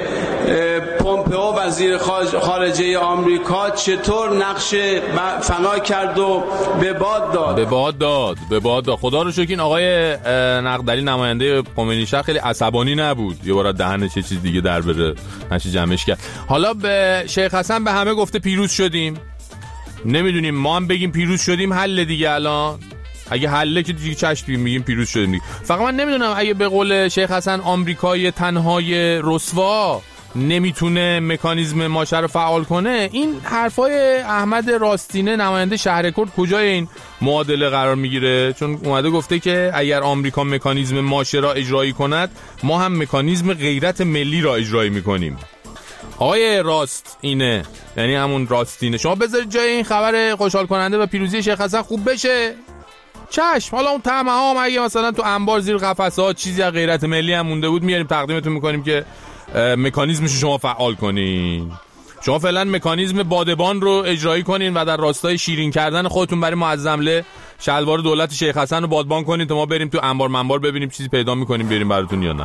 پومپئو وزیر خارجه آمریکا چطور نقش فنا کرد و به باد داد. خدا رو شکر این آقای نقدلی نماینده کمونیست خیلی عصبانی نبود، یه بار دهنش چه چیز دیگه در بره نشه جمعش کرد. حالا به شیخ حسن به همه گفته پیروز شدیم، نمیدونیم ما هم بگیم پیروز شدیم حل دیگه. الان اگه حله که دیگه چشم میگیم پیروز شدیم دیگه. فقط من نمیدونم اگه به قول شیخ حسن آمریکای تنهای رسوا نمیتونه مکانیزم ماشه رو فعال کنه، این حرفای احمد راستینه نماینده شهرکرد کجای این معادله قرار میگیره؟ چون اومده گفته که اگر آمریکا مکانیزم ماشه را اجرایی کند ما هم مکانیزم غیرت ملی را اجرایی میکنیم. آقای راست اینه، یعنی همون راستینه، شما بذارید جای این خبر خوشحال کننده و پیروزی شیخ حسن خوب بشه چشم. حالا اون طعمه ها اگه مثلا تو انبار زیر قفسه ها چیزی از غیرت ملی هم مونده بود میاریم تقدیمتون میکنیم که مکانیزمش شما فعال کنین. شما فعلا مکانیزم بادبان رو اجرایی کنین و در راستای شیرین کردن خودتون برای معظمله شلوار دولت شیخ حسن رو بادبان کنید تا ما بریم تو انبار منبار ببینیم چیزی پیدا میکنیم بریم براتون یا نه.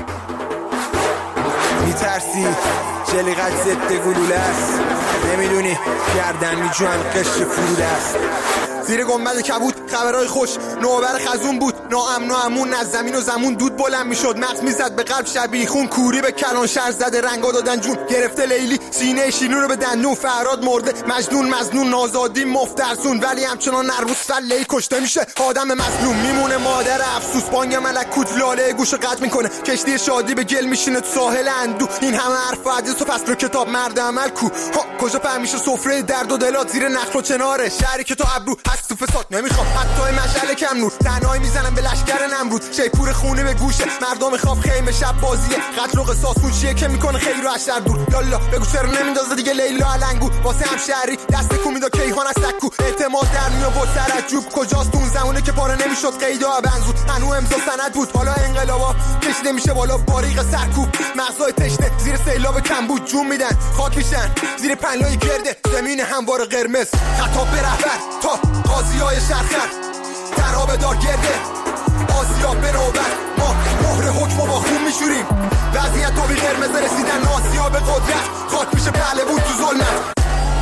میترسی جلیقت ضد گلوله است، نمیدونی گردن میجوان قشر فروده است. زیر گنبد کبود خبرهای خوش نوبر خزون بود، ناامن و امون از زمین و زمون دود بلند میشد، مغز میزد به قلب شبیه خون، کوری به کلان شهر زده رنگا دادن جون، گرفته لیلی سینه شیرین رو به دندون، فرهاد مرده مجنون مظنون نازادی مفترسون، ولی همچنان نرموز فله کشته میشه آدم مظلوم، میمونه مادر افسوس، بانگ ملکوت لاله گوشو قطع میکنه، کشتی شادی به گل میشینه تو ساحل اندو، این همه حرف و حدیث و فصل کتاب مرد عمل کو، کجا پهمیشه سفره درد و دلات زیر نخل و چناره، شهری که تو ابرو هست تو فساد نمیخوام حتی مشعل کم نور، تنهایی میزنم به لشکر نمرود، شیپور خونه به گوشه مردم خواب خیمه شب بازیه، قتل و قصاص اون چیه که میکنه خیر و اشر دور، یالا بگو چرا نمیندازه دیگه لیلا علنگو، واسه هم شهری دست کو میدا کیهان از سکو، اعتماد در میآورد سرجوب، کجاست اون زمونه که پاره نمیشد قیدا بنزود، هنو امضا سند بود حالا انقلابا کشیده میشه بالا باریق سرکوب، مغزای تشنه زیر سیلاب کمبود جون میدن خاک میشن زیر پنلای گرده زمین هموار قرمز، خطاب به رهبر تا قاضیای شرخر در آب دار گرده آسیا به نوبت، ما مهر حکم با خون میشوریم، وضعیت تو بی قرمز رسیدن آسیا به قدرت، خاک میشه پهله بود تو ظلمت.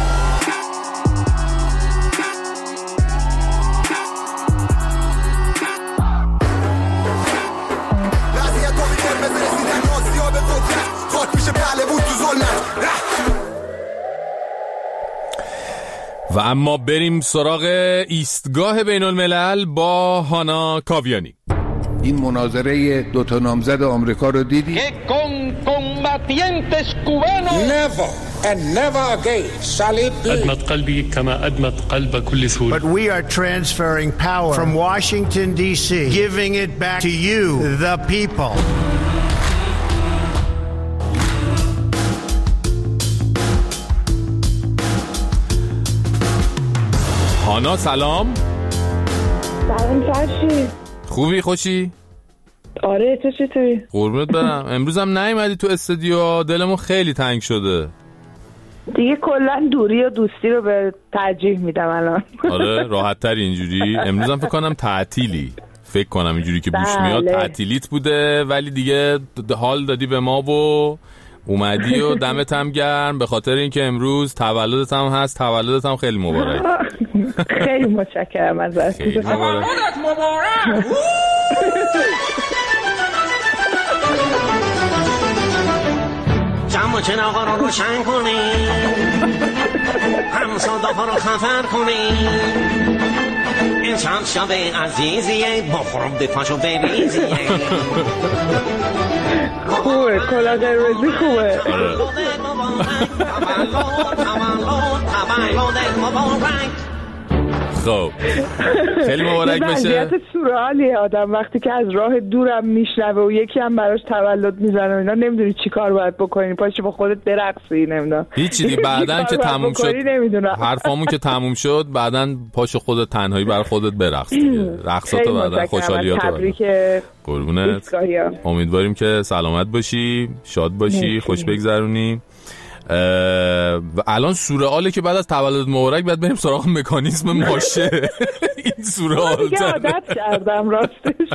وضعیت تو بی قرمز رسیدن آسیا به قدرت، خاک میشه پهله بود تو ظلمت. و اما بریم سراغ ایستگاه بین الملل با هانا کاویانی. این مناظره دوتا نامزد آمریکا رو دیدی؟ Never and never again shall it be. أدمت قلبي كما أدمت قلب كل سوري. But we are transferring power from Washington D.C., giving it back to you, the people. هانا سلام. سلام فرشید. خوبی خوشی؟ آره تو چطوری؟ قربونت برم. امروز هم نیومدی تو استودیو، دلمون خیلی تنگ شده. دیگه کلا دوری و دوستی رو به ترجیح میدم الان. آره راحت تر اینجوری. امروز هم فکر کنم تعطیلی. فکر کنم اینجوری که بوش میاد تعطیلیت بوده، ولی دیگه حال دادی به ما و اومدی و دمت هم گرم به خاطر اینکه امروز تولدت هم هست. تولدت هم خیلی مبارک. خیلی متشکرم ازت. خیلی مبارک. جمع چراغا رو روشن کنی، هم صداها رو خفر کنی، این چند شب عزیزیه بخورم دفاشو بریزیه. خوبه کلا قرمزی خوبه. خب خیلی مبارک بشه. وضعیت سورئالیه آدم وقتی که از راه دورم میشنوه و یکی هم براش تولد میزنه اینا، نمیدونی چی کار باید بکنی، پاشی با خودت برقصی، نمیدونم هیچی دیگه. بعدن که تموم شد حرفامون که تموم شد، بعدن پاشو خودت تنهایی برای خودت برقص دیگه. رقصات بعدن خوشحالیات بعدن. قربونت. امیدواریم که سلامت باشی، شاد باشی، خوش بگذرونی. و الان سورئاله که بعد از تولد مبارک بعد بریم سراغ مکانیزم ماشه. این سورئال دیگه عادت کردم راستش.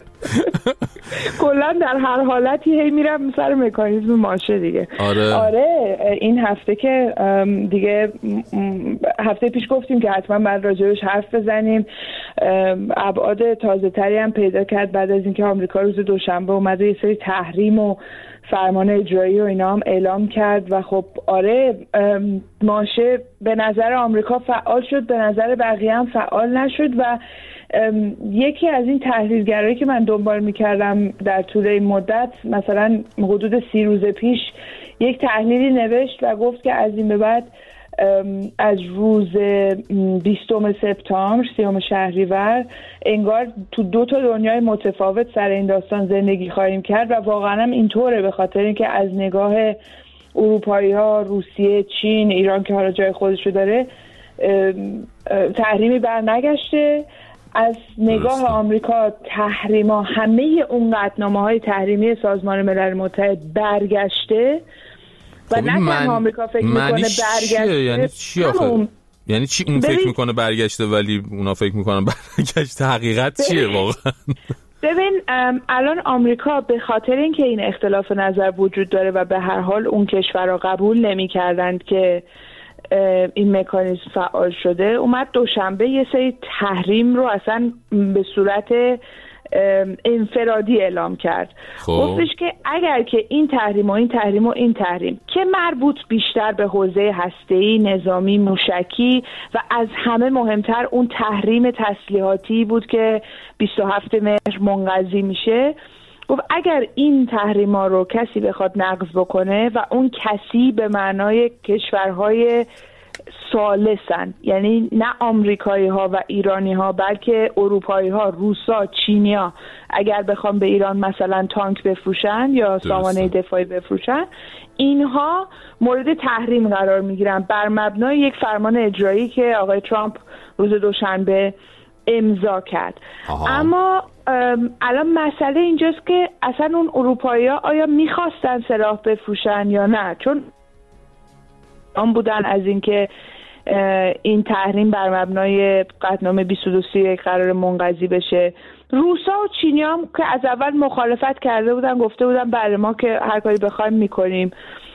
کلا در هر حالتی هی میرم سر مکانیزم ماشه دیگه. آره این هفته که دیگه هفته پیش گفتیم که حتما بعد راجبش حرف بزنیم. ابعاد تازه تری هم پیدا کرد بعد از اینکه آمریکا روز دوشنبه اومده یه سری تحریم و فرمان اجرایی و اینا هم اعلام کرد و خب آره ماشه به نظر آمریکا فعال شد، به نظر بقیه هم فعال نشد و یکی از این تحلیلگرایی که من دنبال میکردم در طول این مدت، مثلا حدود 30 روز پیش یک تحلیلی نوشت و گفت که از این به بعد از روز 20 سپتامبر 30 شهریور انگار تو دو تا دنیای متفاوت سر این داستان زندگی خواهیم کرد و واقعا هم اینطوره، به خاطر اینکه از نگاه اروپایی‌ها، روسیه، چین، ایران که حالا جای خودش رو داره تحریمی بر نگشته. از نگاه آمریکا تحریما همه اون قطعنامه‌های تحریمی سازمان ملل متحد برگشته و نه تنها آمریکا فکر میکنه برگشته، یعنی چی آخه؟ یعنی چی اون فکر میکنه برگشته ولی اونا فکر میکنن برگشته؟ حقیقت چیه واقعا؟ ببین الان آمریکا به خاطر اینکه این اختلاف نظر وجود داره و به هر حال اون کشورها قبول نمی‌کردند که این مکانیزم فعال شده، اومد دوشنبه یه سری تحریم رو اصلا به صورت انفرادی اعلام کرد. گفتش که اگر که این تحریم و این تحریم و این تحریم که مربوط بیشتر به حوزه هسته‌ای، نظامی، موشکی و از همه مهمتر اون تحریم تسلیحاتی بود که 27 مهر منقضی میشه، گفت اگر این تحریما رو کسی بخواد نقض بکنه و اون کسی به معنای کشورهای ثالثن، یعنی نه آمریکایی ها و ایرانی ها بلکه اروپایی ها، روسا، چینیا، اگر بخوام به ایران مثلا تانک بفروشن یا سامانه دفاعی بفروشن، اینها مورد تحریم قرار میگیرن بر مبنای یک فرمان اجرایی که آقای ترامپ روز دوشنبه امضا کرد. اما الان مسئله اینجاست که اصلا اون اروپایی ها آیا میخواستن سلاح بفروشن یا نه، چون آن بودن از اینکه این تحریم بر مبنای قطعنامه 2231 قرار منقضی بشه. روسا و چینی هم که از اول مخالفت کرده بودن، گفته بودن بله ما که هر کاری بخوایم میکنیم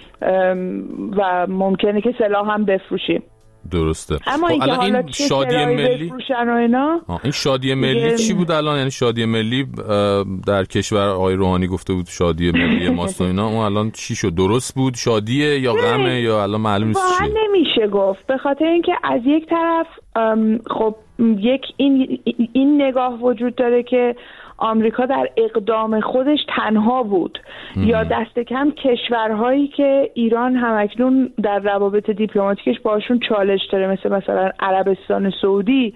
و ممکنه که سلاح هم بفروشیم. درسته. اما این شادی ملی این شادی ملی چی بود الان؟ یعنی شادی ملی در کشور آقای روحانی گفته بود شادی ملی ماست و اینا، اون الان چی شد؟ درست بود شادیه یا غمه یا الان معلوم نیست چیه؟ نمیشه گفت، به خاطر اینکه از یک طرف خب این نگاه وجود داره که آمریکا در اقدام خودش تنها بود یا دست کم کشورهایی که ایران همکنون در روابط دیپلماتیکش باشون چالش داره، مثلا عربستان سعودی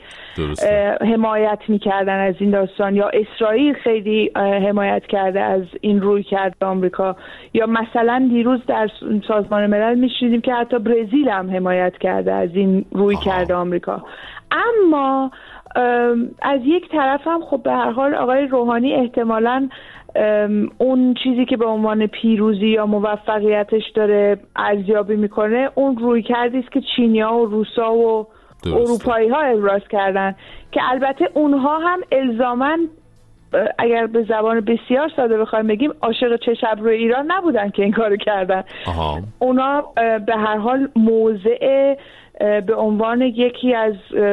حمایت میکردن از این داستان، یا اسرائیل خیلی حمایت کرده از این روی کرده آمریکا، یا مثلا دیروز در سازمان ملل میشنیدیم که حتی برزیل هم حمایت کرده از این روی کرده آمریکا. اما از یک طرف هم خب به هر حال آقای روحانی احتمالاً اون چیزی که به عنوان پیروزی یا موفقیتش داره ارزیابی میکنه اون روی کردی است که چینی‌ها و روسا و اروپایی ها ابراز کردن، که البته اونها هم الزاماً اگر به زبان بسیار ساده بخوایم بگیم عاشق چشم روی ایران نبودن که این کارو کردن. اونا به هر حال موضع به عنوان یکی از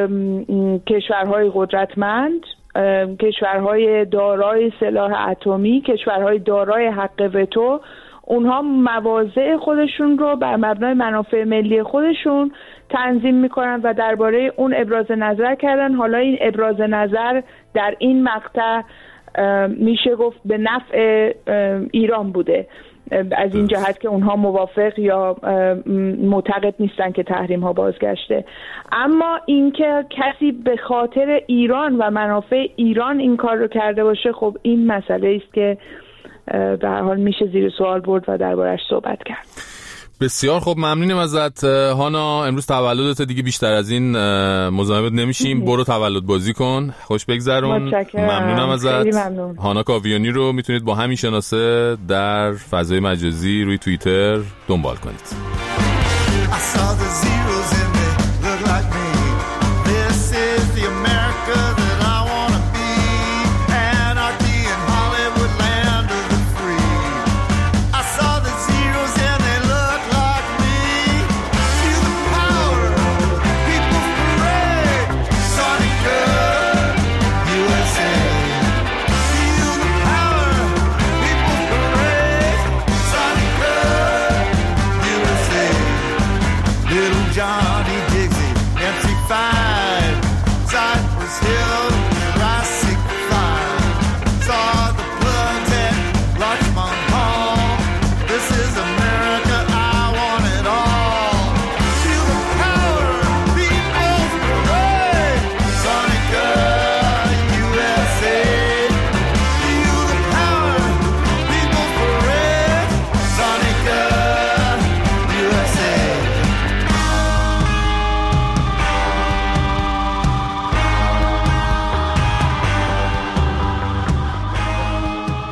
کشورهای قدرتمند، کشورهای دارای سلاح اتمی، کشورهای دارای حق وتو، اونها مواضع خودشون رو بر مبنای منافع ملی خودشون تنظیم میکنن و درباره اون ابراز نظر کردن. حالا این ابراز نظر در این مقطع میشه گفت به نفع ایران بوده، از این جهت که اونها موافق یا معتقد نیستن که تحریم ها بازگشته. اما اینکه کسی به خاطر ایران و منافع ایران این کار رو کرده باشه، خب این مسئله است که به هر حال میشه زیر سوال برد و دربارش صحبت کرد. بسیار خب، ممنونم ازت هانا. امروز تولدت، دیگه بیشتر از این مزاحمت نمیشیم. برو تولد بازی کن، خوش بگذرون. ممنونم ازت. هانا کاویانی رو میتونید با همین شناسه در فضای مجازی روی توییتر دنبال کنید.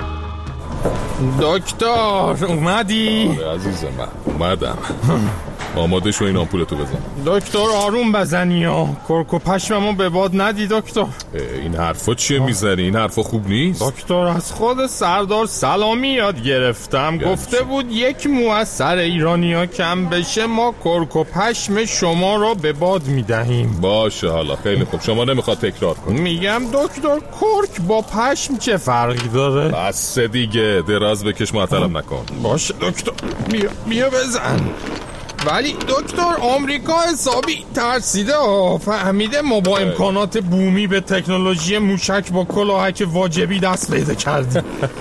دکتر اومدی؟ آره عزیزم، من اومدم. آماده شو این آمپولتو بزن. دکتر آروم بزنی یا کرک و پشممو به باد ندی دکتر. این حرفا چیه میزنی؟ این حرفا خوب نیست. دکتر از خود سردار سلامی یاد گرفتم، گفته بود یک مو از سر ایرانیا کم بشه ما کرک و پشم شما رو به باد میدهیم. باشه حالا خیلی خوب، شما نمیخواد تکرار کنی. میگم دکتر کرک با پشم چه فرقی داره؟ بس دیگه، دراز بکش، معطلم نکن. باشه دکتر، بیا بزن. ولی دکتر آمریکا حسابی ترسیده فهمیده ما با امکانات بومی به تکنولوژی موشک با کلاهک واجبی دست پیدا کردیم.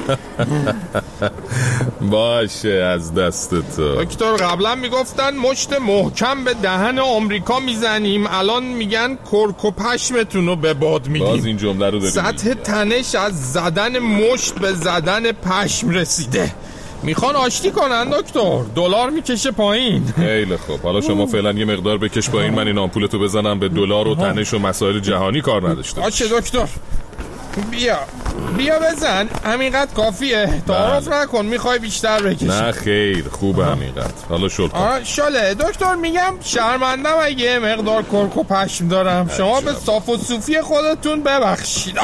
باشه از دست تو. دکتر قبلا میگفتن مشت محکم به دهن آمریکا میزنیم، الان میگن کرک و پشمتون رو به باد میدیم. باز این جمله رو داریم. سطح تنش از زدن مشت به زدن پشم رسیده. میخوان آشتی کنن دکتر، دلار میکشه پایین. خیلی خوب، حالا شما فعلا یه مقدار بکش پایین، من این آمپولتو بزنم، به دلار و تنش و مسائل جهانی کار نداشته. باشه دکتر، بیا بزن، همینقدر کافیه، تعارف نکن میخوای بیشتر بکشی. نه خیر، خوبه همینقدر. حالا شل کن. شله دکتر، میگم شرمندم اگه مقدار کرک و پشم دارم، شما به صاف و صوفی خودتون ببخشید.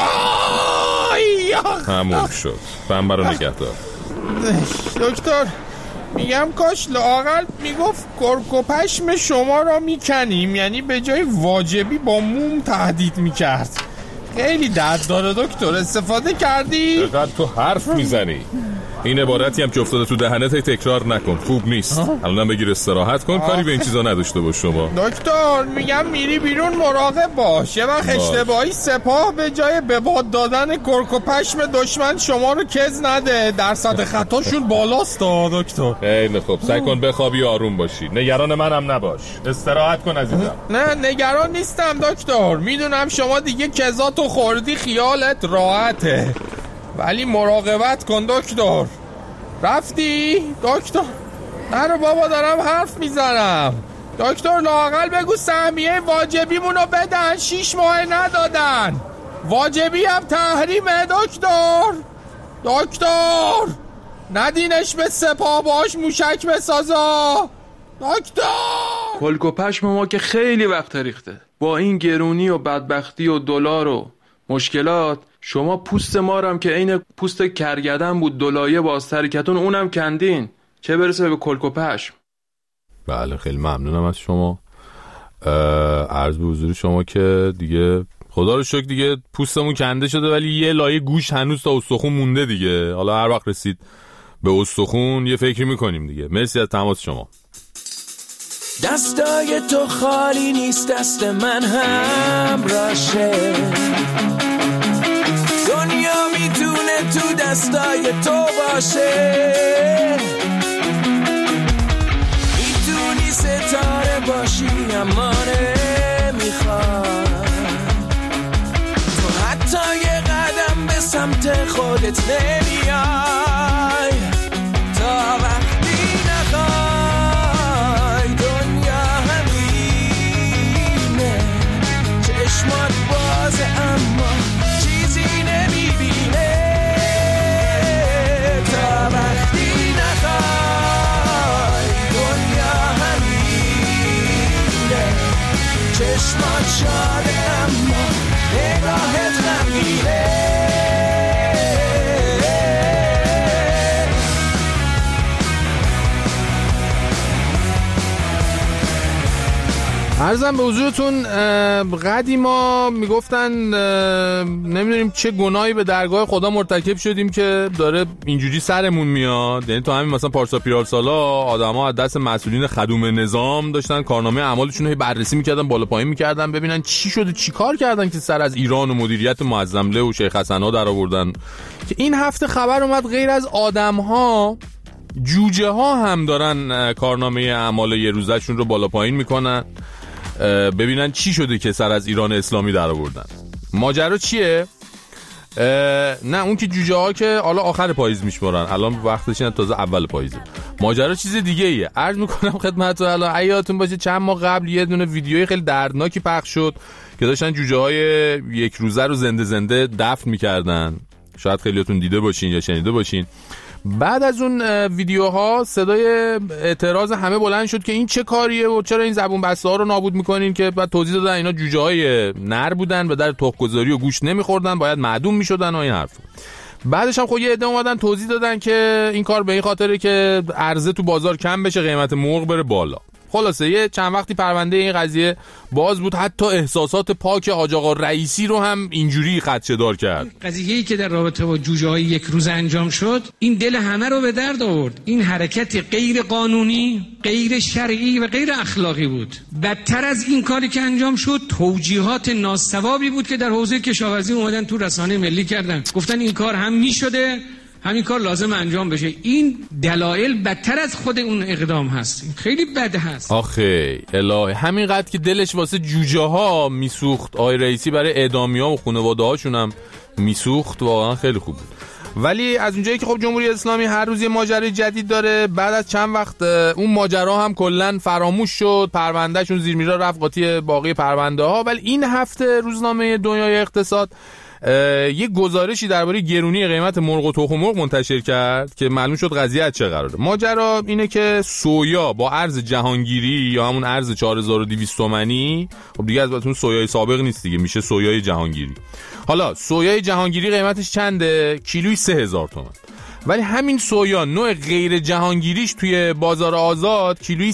همون شد، پنبه رو نگه دار. دکتر میگم کاش لااقل میگفت کرک و پشم شما را میکنیم، یعنی به جای واجبی با موم تهدید میکرد. خیلی درد داره دکتر، استفاده کردی؟ چقدر تو حرف میزنی؟ این عبارتی هم که افتاده تو دهنت تکرار نکن، خوب نیست. الانم بگیر استراحت کن، کاری به این چیزا نداشته باش شما. دکتر میگم میری بیرون مراقب باش، یه وقت اشتباهی سپاه به جای به باد دادن کرک و پشم دشمن شما رو کز نده، درصد خطاشون بالاست دکتر. خیلی خوب، سعی کن بخوابی آروم باشی، نگران منم نباش، استراحت کن عزیزم. نه نگران نیستم دکتر، میدونم شما دیگه کزاتو خوردی خیالت راحته، ولی مراقبت کن دکتر. رفتی؟ دکتر نرو بابا، دارم حرف میزنم. دکتر لااقل بگو سهمیه واجبیمونو بدن، 6 ماه ندادن، واجبی هم تحریمه دکتر ندینش به سپاه، باش موشک بسازا دکتر. کلک و پشم ما که خیلی وقت ریخته، با این گرونی و بدبختی و دلار و مشکلات، شما پوست ما هم که عین پوست کرگدن بود، دلایه بازتریکتون اونم کندین، چه برسه به کلک و پشم. بله خیلی ممنونم از شما. عرض به حضور شما که دیگه خدا رو شکر دیگه پوستمون کنده شده، ولی یه لایه گوش هنوز تا استخون مونده دیگه. حالا هر وقت رسید به استخون یه فکری میکنیم دیگه. مرسی از تماس شما. دستای تو خالی نیست، دست من هم راشه، دنیا میتونه تو دستای تو باشه، میتونی ستاره باشی اما نمیخواد، تو حتی یه قدم به سمت خودت نمیای، تا وقتی نخوای دنیا همینه، چشمات بازه اما چیزی نمیبینه، تا وقتی نخوای دنیا همینه، چشمات شاده اما نگاهت غمگینه. عرضم به حضورتون قدیما میگفتن نمیدونیم چه گناهی به درگاه خدا مرتکب شدیم که داره اینجوری سرمون میاد. یعنی تو همین مثلا پارسا پیرارسالا آدما از دست مسئولین خدوم نظام داشتن کارنامه اعمالشون رو بررسی میکردن، بالا پایین میکردن، ببینن چی شده، چی کار کردن که سر از ایران و مدیریت معظمله و شیخ حسنا در آوردن. که این هفته خبر اومد غیر از آدم‌ها، جوجه ها هم دارن کارنامه اعمال یه روزشون رو بالا پایین میکنن، ببینن چی شده که سر از ایران اسلامی در آوردن. ماجرا چیه؟ نه اون که جوجه ها که حالا آخر پاییز میشمارن، الان وقتش اینه تازه اول پاییزه. ماجرا چیز دیگه ایه. عرض میکنم خدمتتون، الان یادتون باشه چند ماه قبل یه دونه ویدیوی خیلی دردناکی پخش شد که داشتن جوجه های یک روزه رو زنده زنده دفن میکردن. شاید خیلیاتون دیده باشین یا شنیده باشین. بعد از اون ویدیوها صدای اعتراض همه بلند شد که این چه کاریه و چرا این زبون بسته ها رو نابود میکنین، که بعد توضیح دادن اینا جوجه های نر بودن، به در تخم‌گذاری و گوشت نمیخوردن، باید معدوم میشدن و این حرف. بعدش هم خب یه عده اومدن توضیح دادن که این کار به این خاطره که عرضه تو بازار کم بشه، قیمت مرغ بره بالا. خلاصه یه چند وقتی پرونده این قضیه باز بود، حتی احساسات پاک حاج آقا رئیسی رو هم اینجوری خدشه‌دار کرد. قضیه‌ای که در رابطه با جوجه‌های یک روز انجام شد این دل همه رو به درد آورد. این حرکت غیر قانونی، غیر شرعی و غیر اخلاقی بود. بدتر از این کاری که انجام شد توجیهات ناصوابی بود که در حوزه کشاورزی اومدن تو رسانه ملی کردن، گفتن این کار هم می‌شده، همین کار لازم انجام بشه. این دلایل بدتر از خود اون اقدام هست، این خیلی بد هست. آخه الهی، همینقدر که دلش واسه جوجه ها میسوخت آقای رئیسی، برای اعدامی‌ها و خانواده هاشون هم میسوخت. واقعا خیلی خوب بود. ولی از اونجایی که خب جمهوری اسلامی هر روز یه ماجرای جدید داره، بعد از چند وقت اون ماجرا هم کلا فراموش شد، پروندهشون زیر میرا رفت قاطی باقی پرونده ها. ولی این هفته روزنامه دنیای اقتصاد یه گزارشی درباره گرونی قیمت مرغ و تخم مرغ منتشر کرد که معلوم شد قضیه از چه قراره. ماجرا اینه که سویا با ارز جهانگیری یا همون ارز 4200 تومانی، خب دیگه از اون سویای سابق نیست دیگه، میشه سویای جهانگیری. حالا سویای جهانگیری قیمتش چنده؟ کیلویی 3000 تومان. ولی همین سویا نوع غیر جهانگیریش توی بازار آزاد کیلویی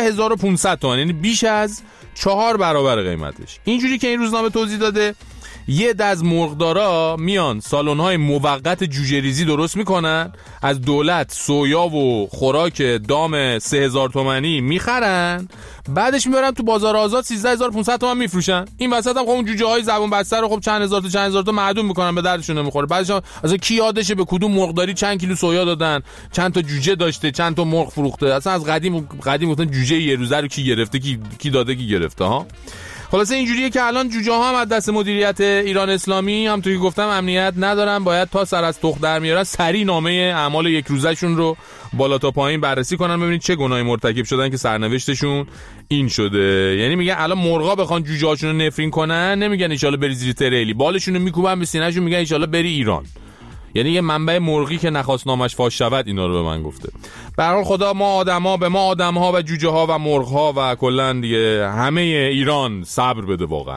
13500 تومان، یعنی بیش از 4 برابر قیمتش. اینجوری که این روزنامه توضیح داده، یه دز مرغدارا میان سالن‌های موقت جوجه‌ریزی درست میکنن، از دولت سویا و خوراک دام 3000 تومانی میخرن، بعدش میبرن تو بازار آزاد 13500 تومان میفروشن. این وسط هم خب اون جوجه‌های زبون بسته رو خب چند هزار تا معدوم میکنن، به دردشون نمیخوره. بعدش اصلا کی یادشه به کدوم مرغداری چند کیلو سویا دادن، چند تا جوجه داشته، چند تا مرغ فروخته. اصلا از قدیم گفتن جوجه یه روزه رو کی گرفته، کی داده، کی گرفته ها. خلاصه اینجوریه که الان جوجه ها هم از دست مدیریت ایران اسلامی، هم توی گفتم امنیت ندارن، باید تا سر از تخم در میارن سری نامه اعمال یک روزشون رو بالا تا پایین بررسی کنن، ببینید چه گناهی مرتکب شدن که سرنوشتشون این شده. یعنی میگن الان مرغا بخوان جوجه هاشون رو نفرین کنن، نمیگن ان شاءالله بری زیر تریلی، بالشون رو میکوبن به سینه‌شون، میگن ان شاءالله بری ایران. یعنی یه منبع مرغی که نخواست نامش فاش شود اینا رو به من گفته. به هر حال خدا ما آدما، به ما آدم‌ها و جوجه‌ها و مرغ‌ها و کلاً دیگه همه ایران صبر بده واقعا.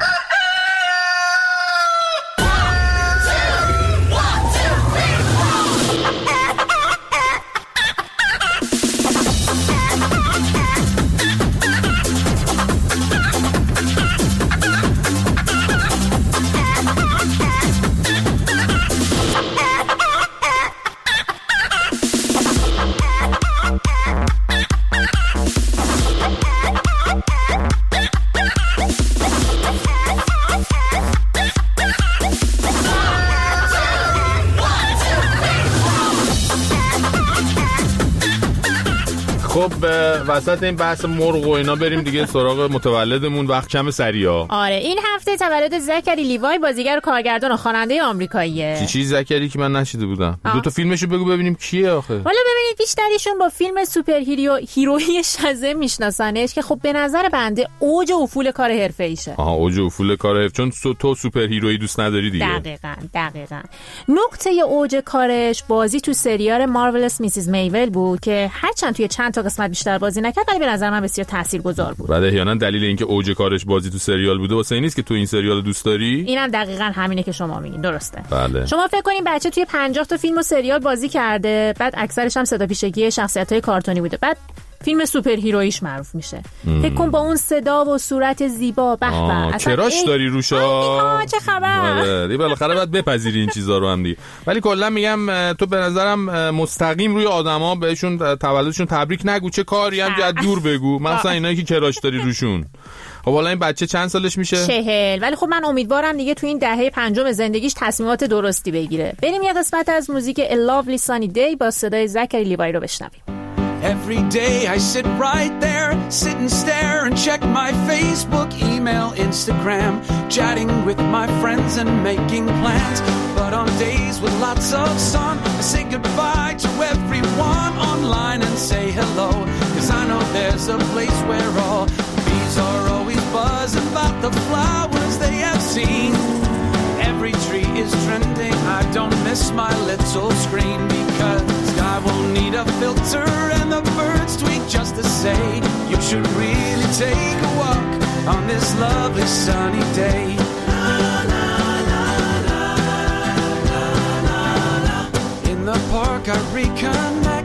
خب وسط این بحث مرغ و اینا بریم دیگه سراغ متولدمون، وقت کم سریا. آره این هفته تولد زکری لیوای، بازیگر و کارگردان و خواننده آمریکاییه. چی زکری که من نشیده بودم؟ دو تا فیلمشو بگو ببینیم کیه آخه. والا ببینید بیشتریشون با فیلم سوپر هیروی شزم میشناسنش که خب به نظر بنده اوج افول کار حرفه‌ایشه. اوج افول کار حرفه، چون تو سوپر هیرویی دوست نداری دیگه. دقیقاً. نقطه اوج کارش بازی تو سریال مارولس میسیز میول بود که هرچند توی چند تا قسمت بیشتر بازی نکرد ولی به نظر من بسیار تاثیرگذار بود. بعد احیانا دلیل اینکه اوج کارش بازی تو سریال بوده واسه این نیست که تو این سریال دوست داری. اینم دقیقاً همینه که شما میگین، درسته. بله. شما فکر کنین بچه توی 50 تا فیلم و سریال بازی کرده، بعد اکثرش هم صدا پیشگی شخصیت‌های کارتونی بوده، بعد فیلم سوپر هیرویش معروف میشه. فکر کن با اون صدا و صورت زیبا، به به کراش داری روشا. چه خبر؟ دیگه بالاخره باید بپذیری این چیزا رو هم دیگه. ولی کلا میگم تو به نظرم مستقیم روی آدما بهشون تولدشون تبریک نگو، چه کاری هم از دور بگو، مثلا اینایی که کراش داری روشون. خب حالا این بچه چند سالش میشه؟ 40. ولی خب من امیدوارم دیگه تو این دهه پنجم زندگیش تصمیمات درستی بگیره. بریم یه قسمت از موزیک A Lovely Sunny Day با صدای زکری لیوای رو بشنویم. Every day I sit right there, sit and stare and check my Facebook, email, Instagram, chatting with my friends and making plans. But on days with lots of sun, I say goodbye to everyone online and say hello, 'cause I know there's a place where all bees are always buzzing about the flowers they have seen. Every tree is trending, I don't miss my little screen because God I won't need a filter, and the birds tweet just to say you should really take a walk on this lovely sunny day. In the park I reconnect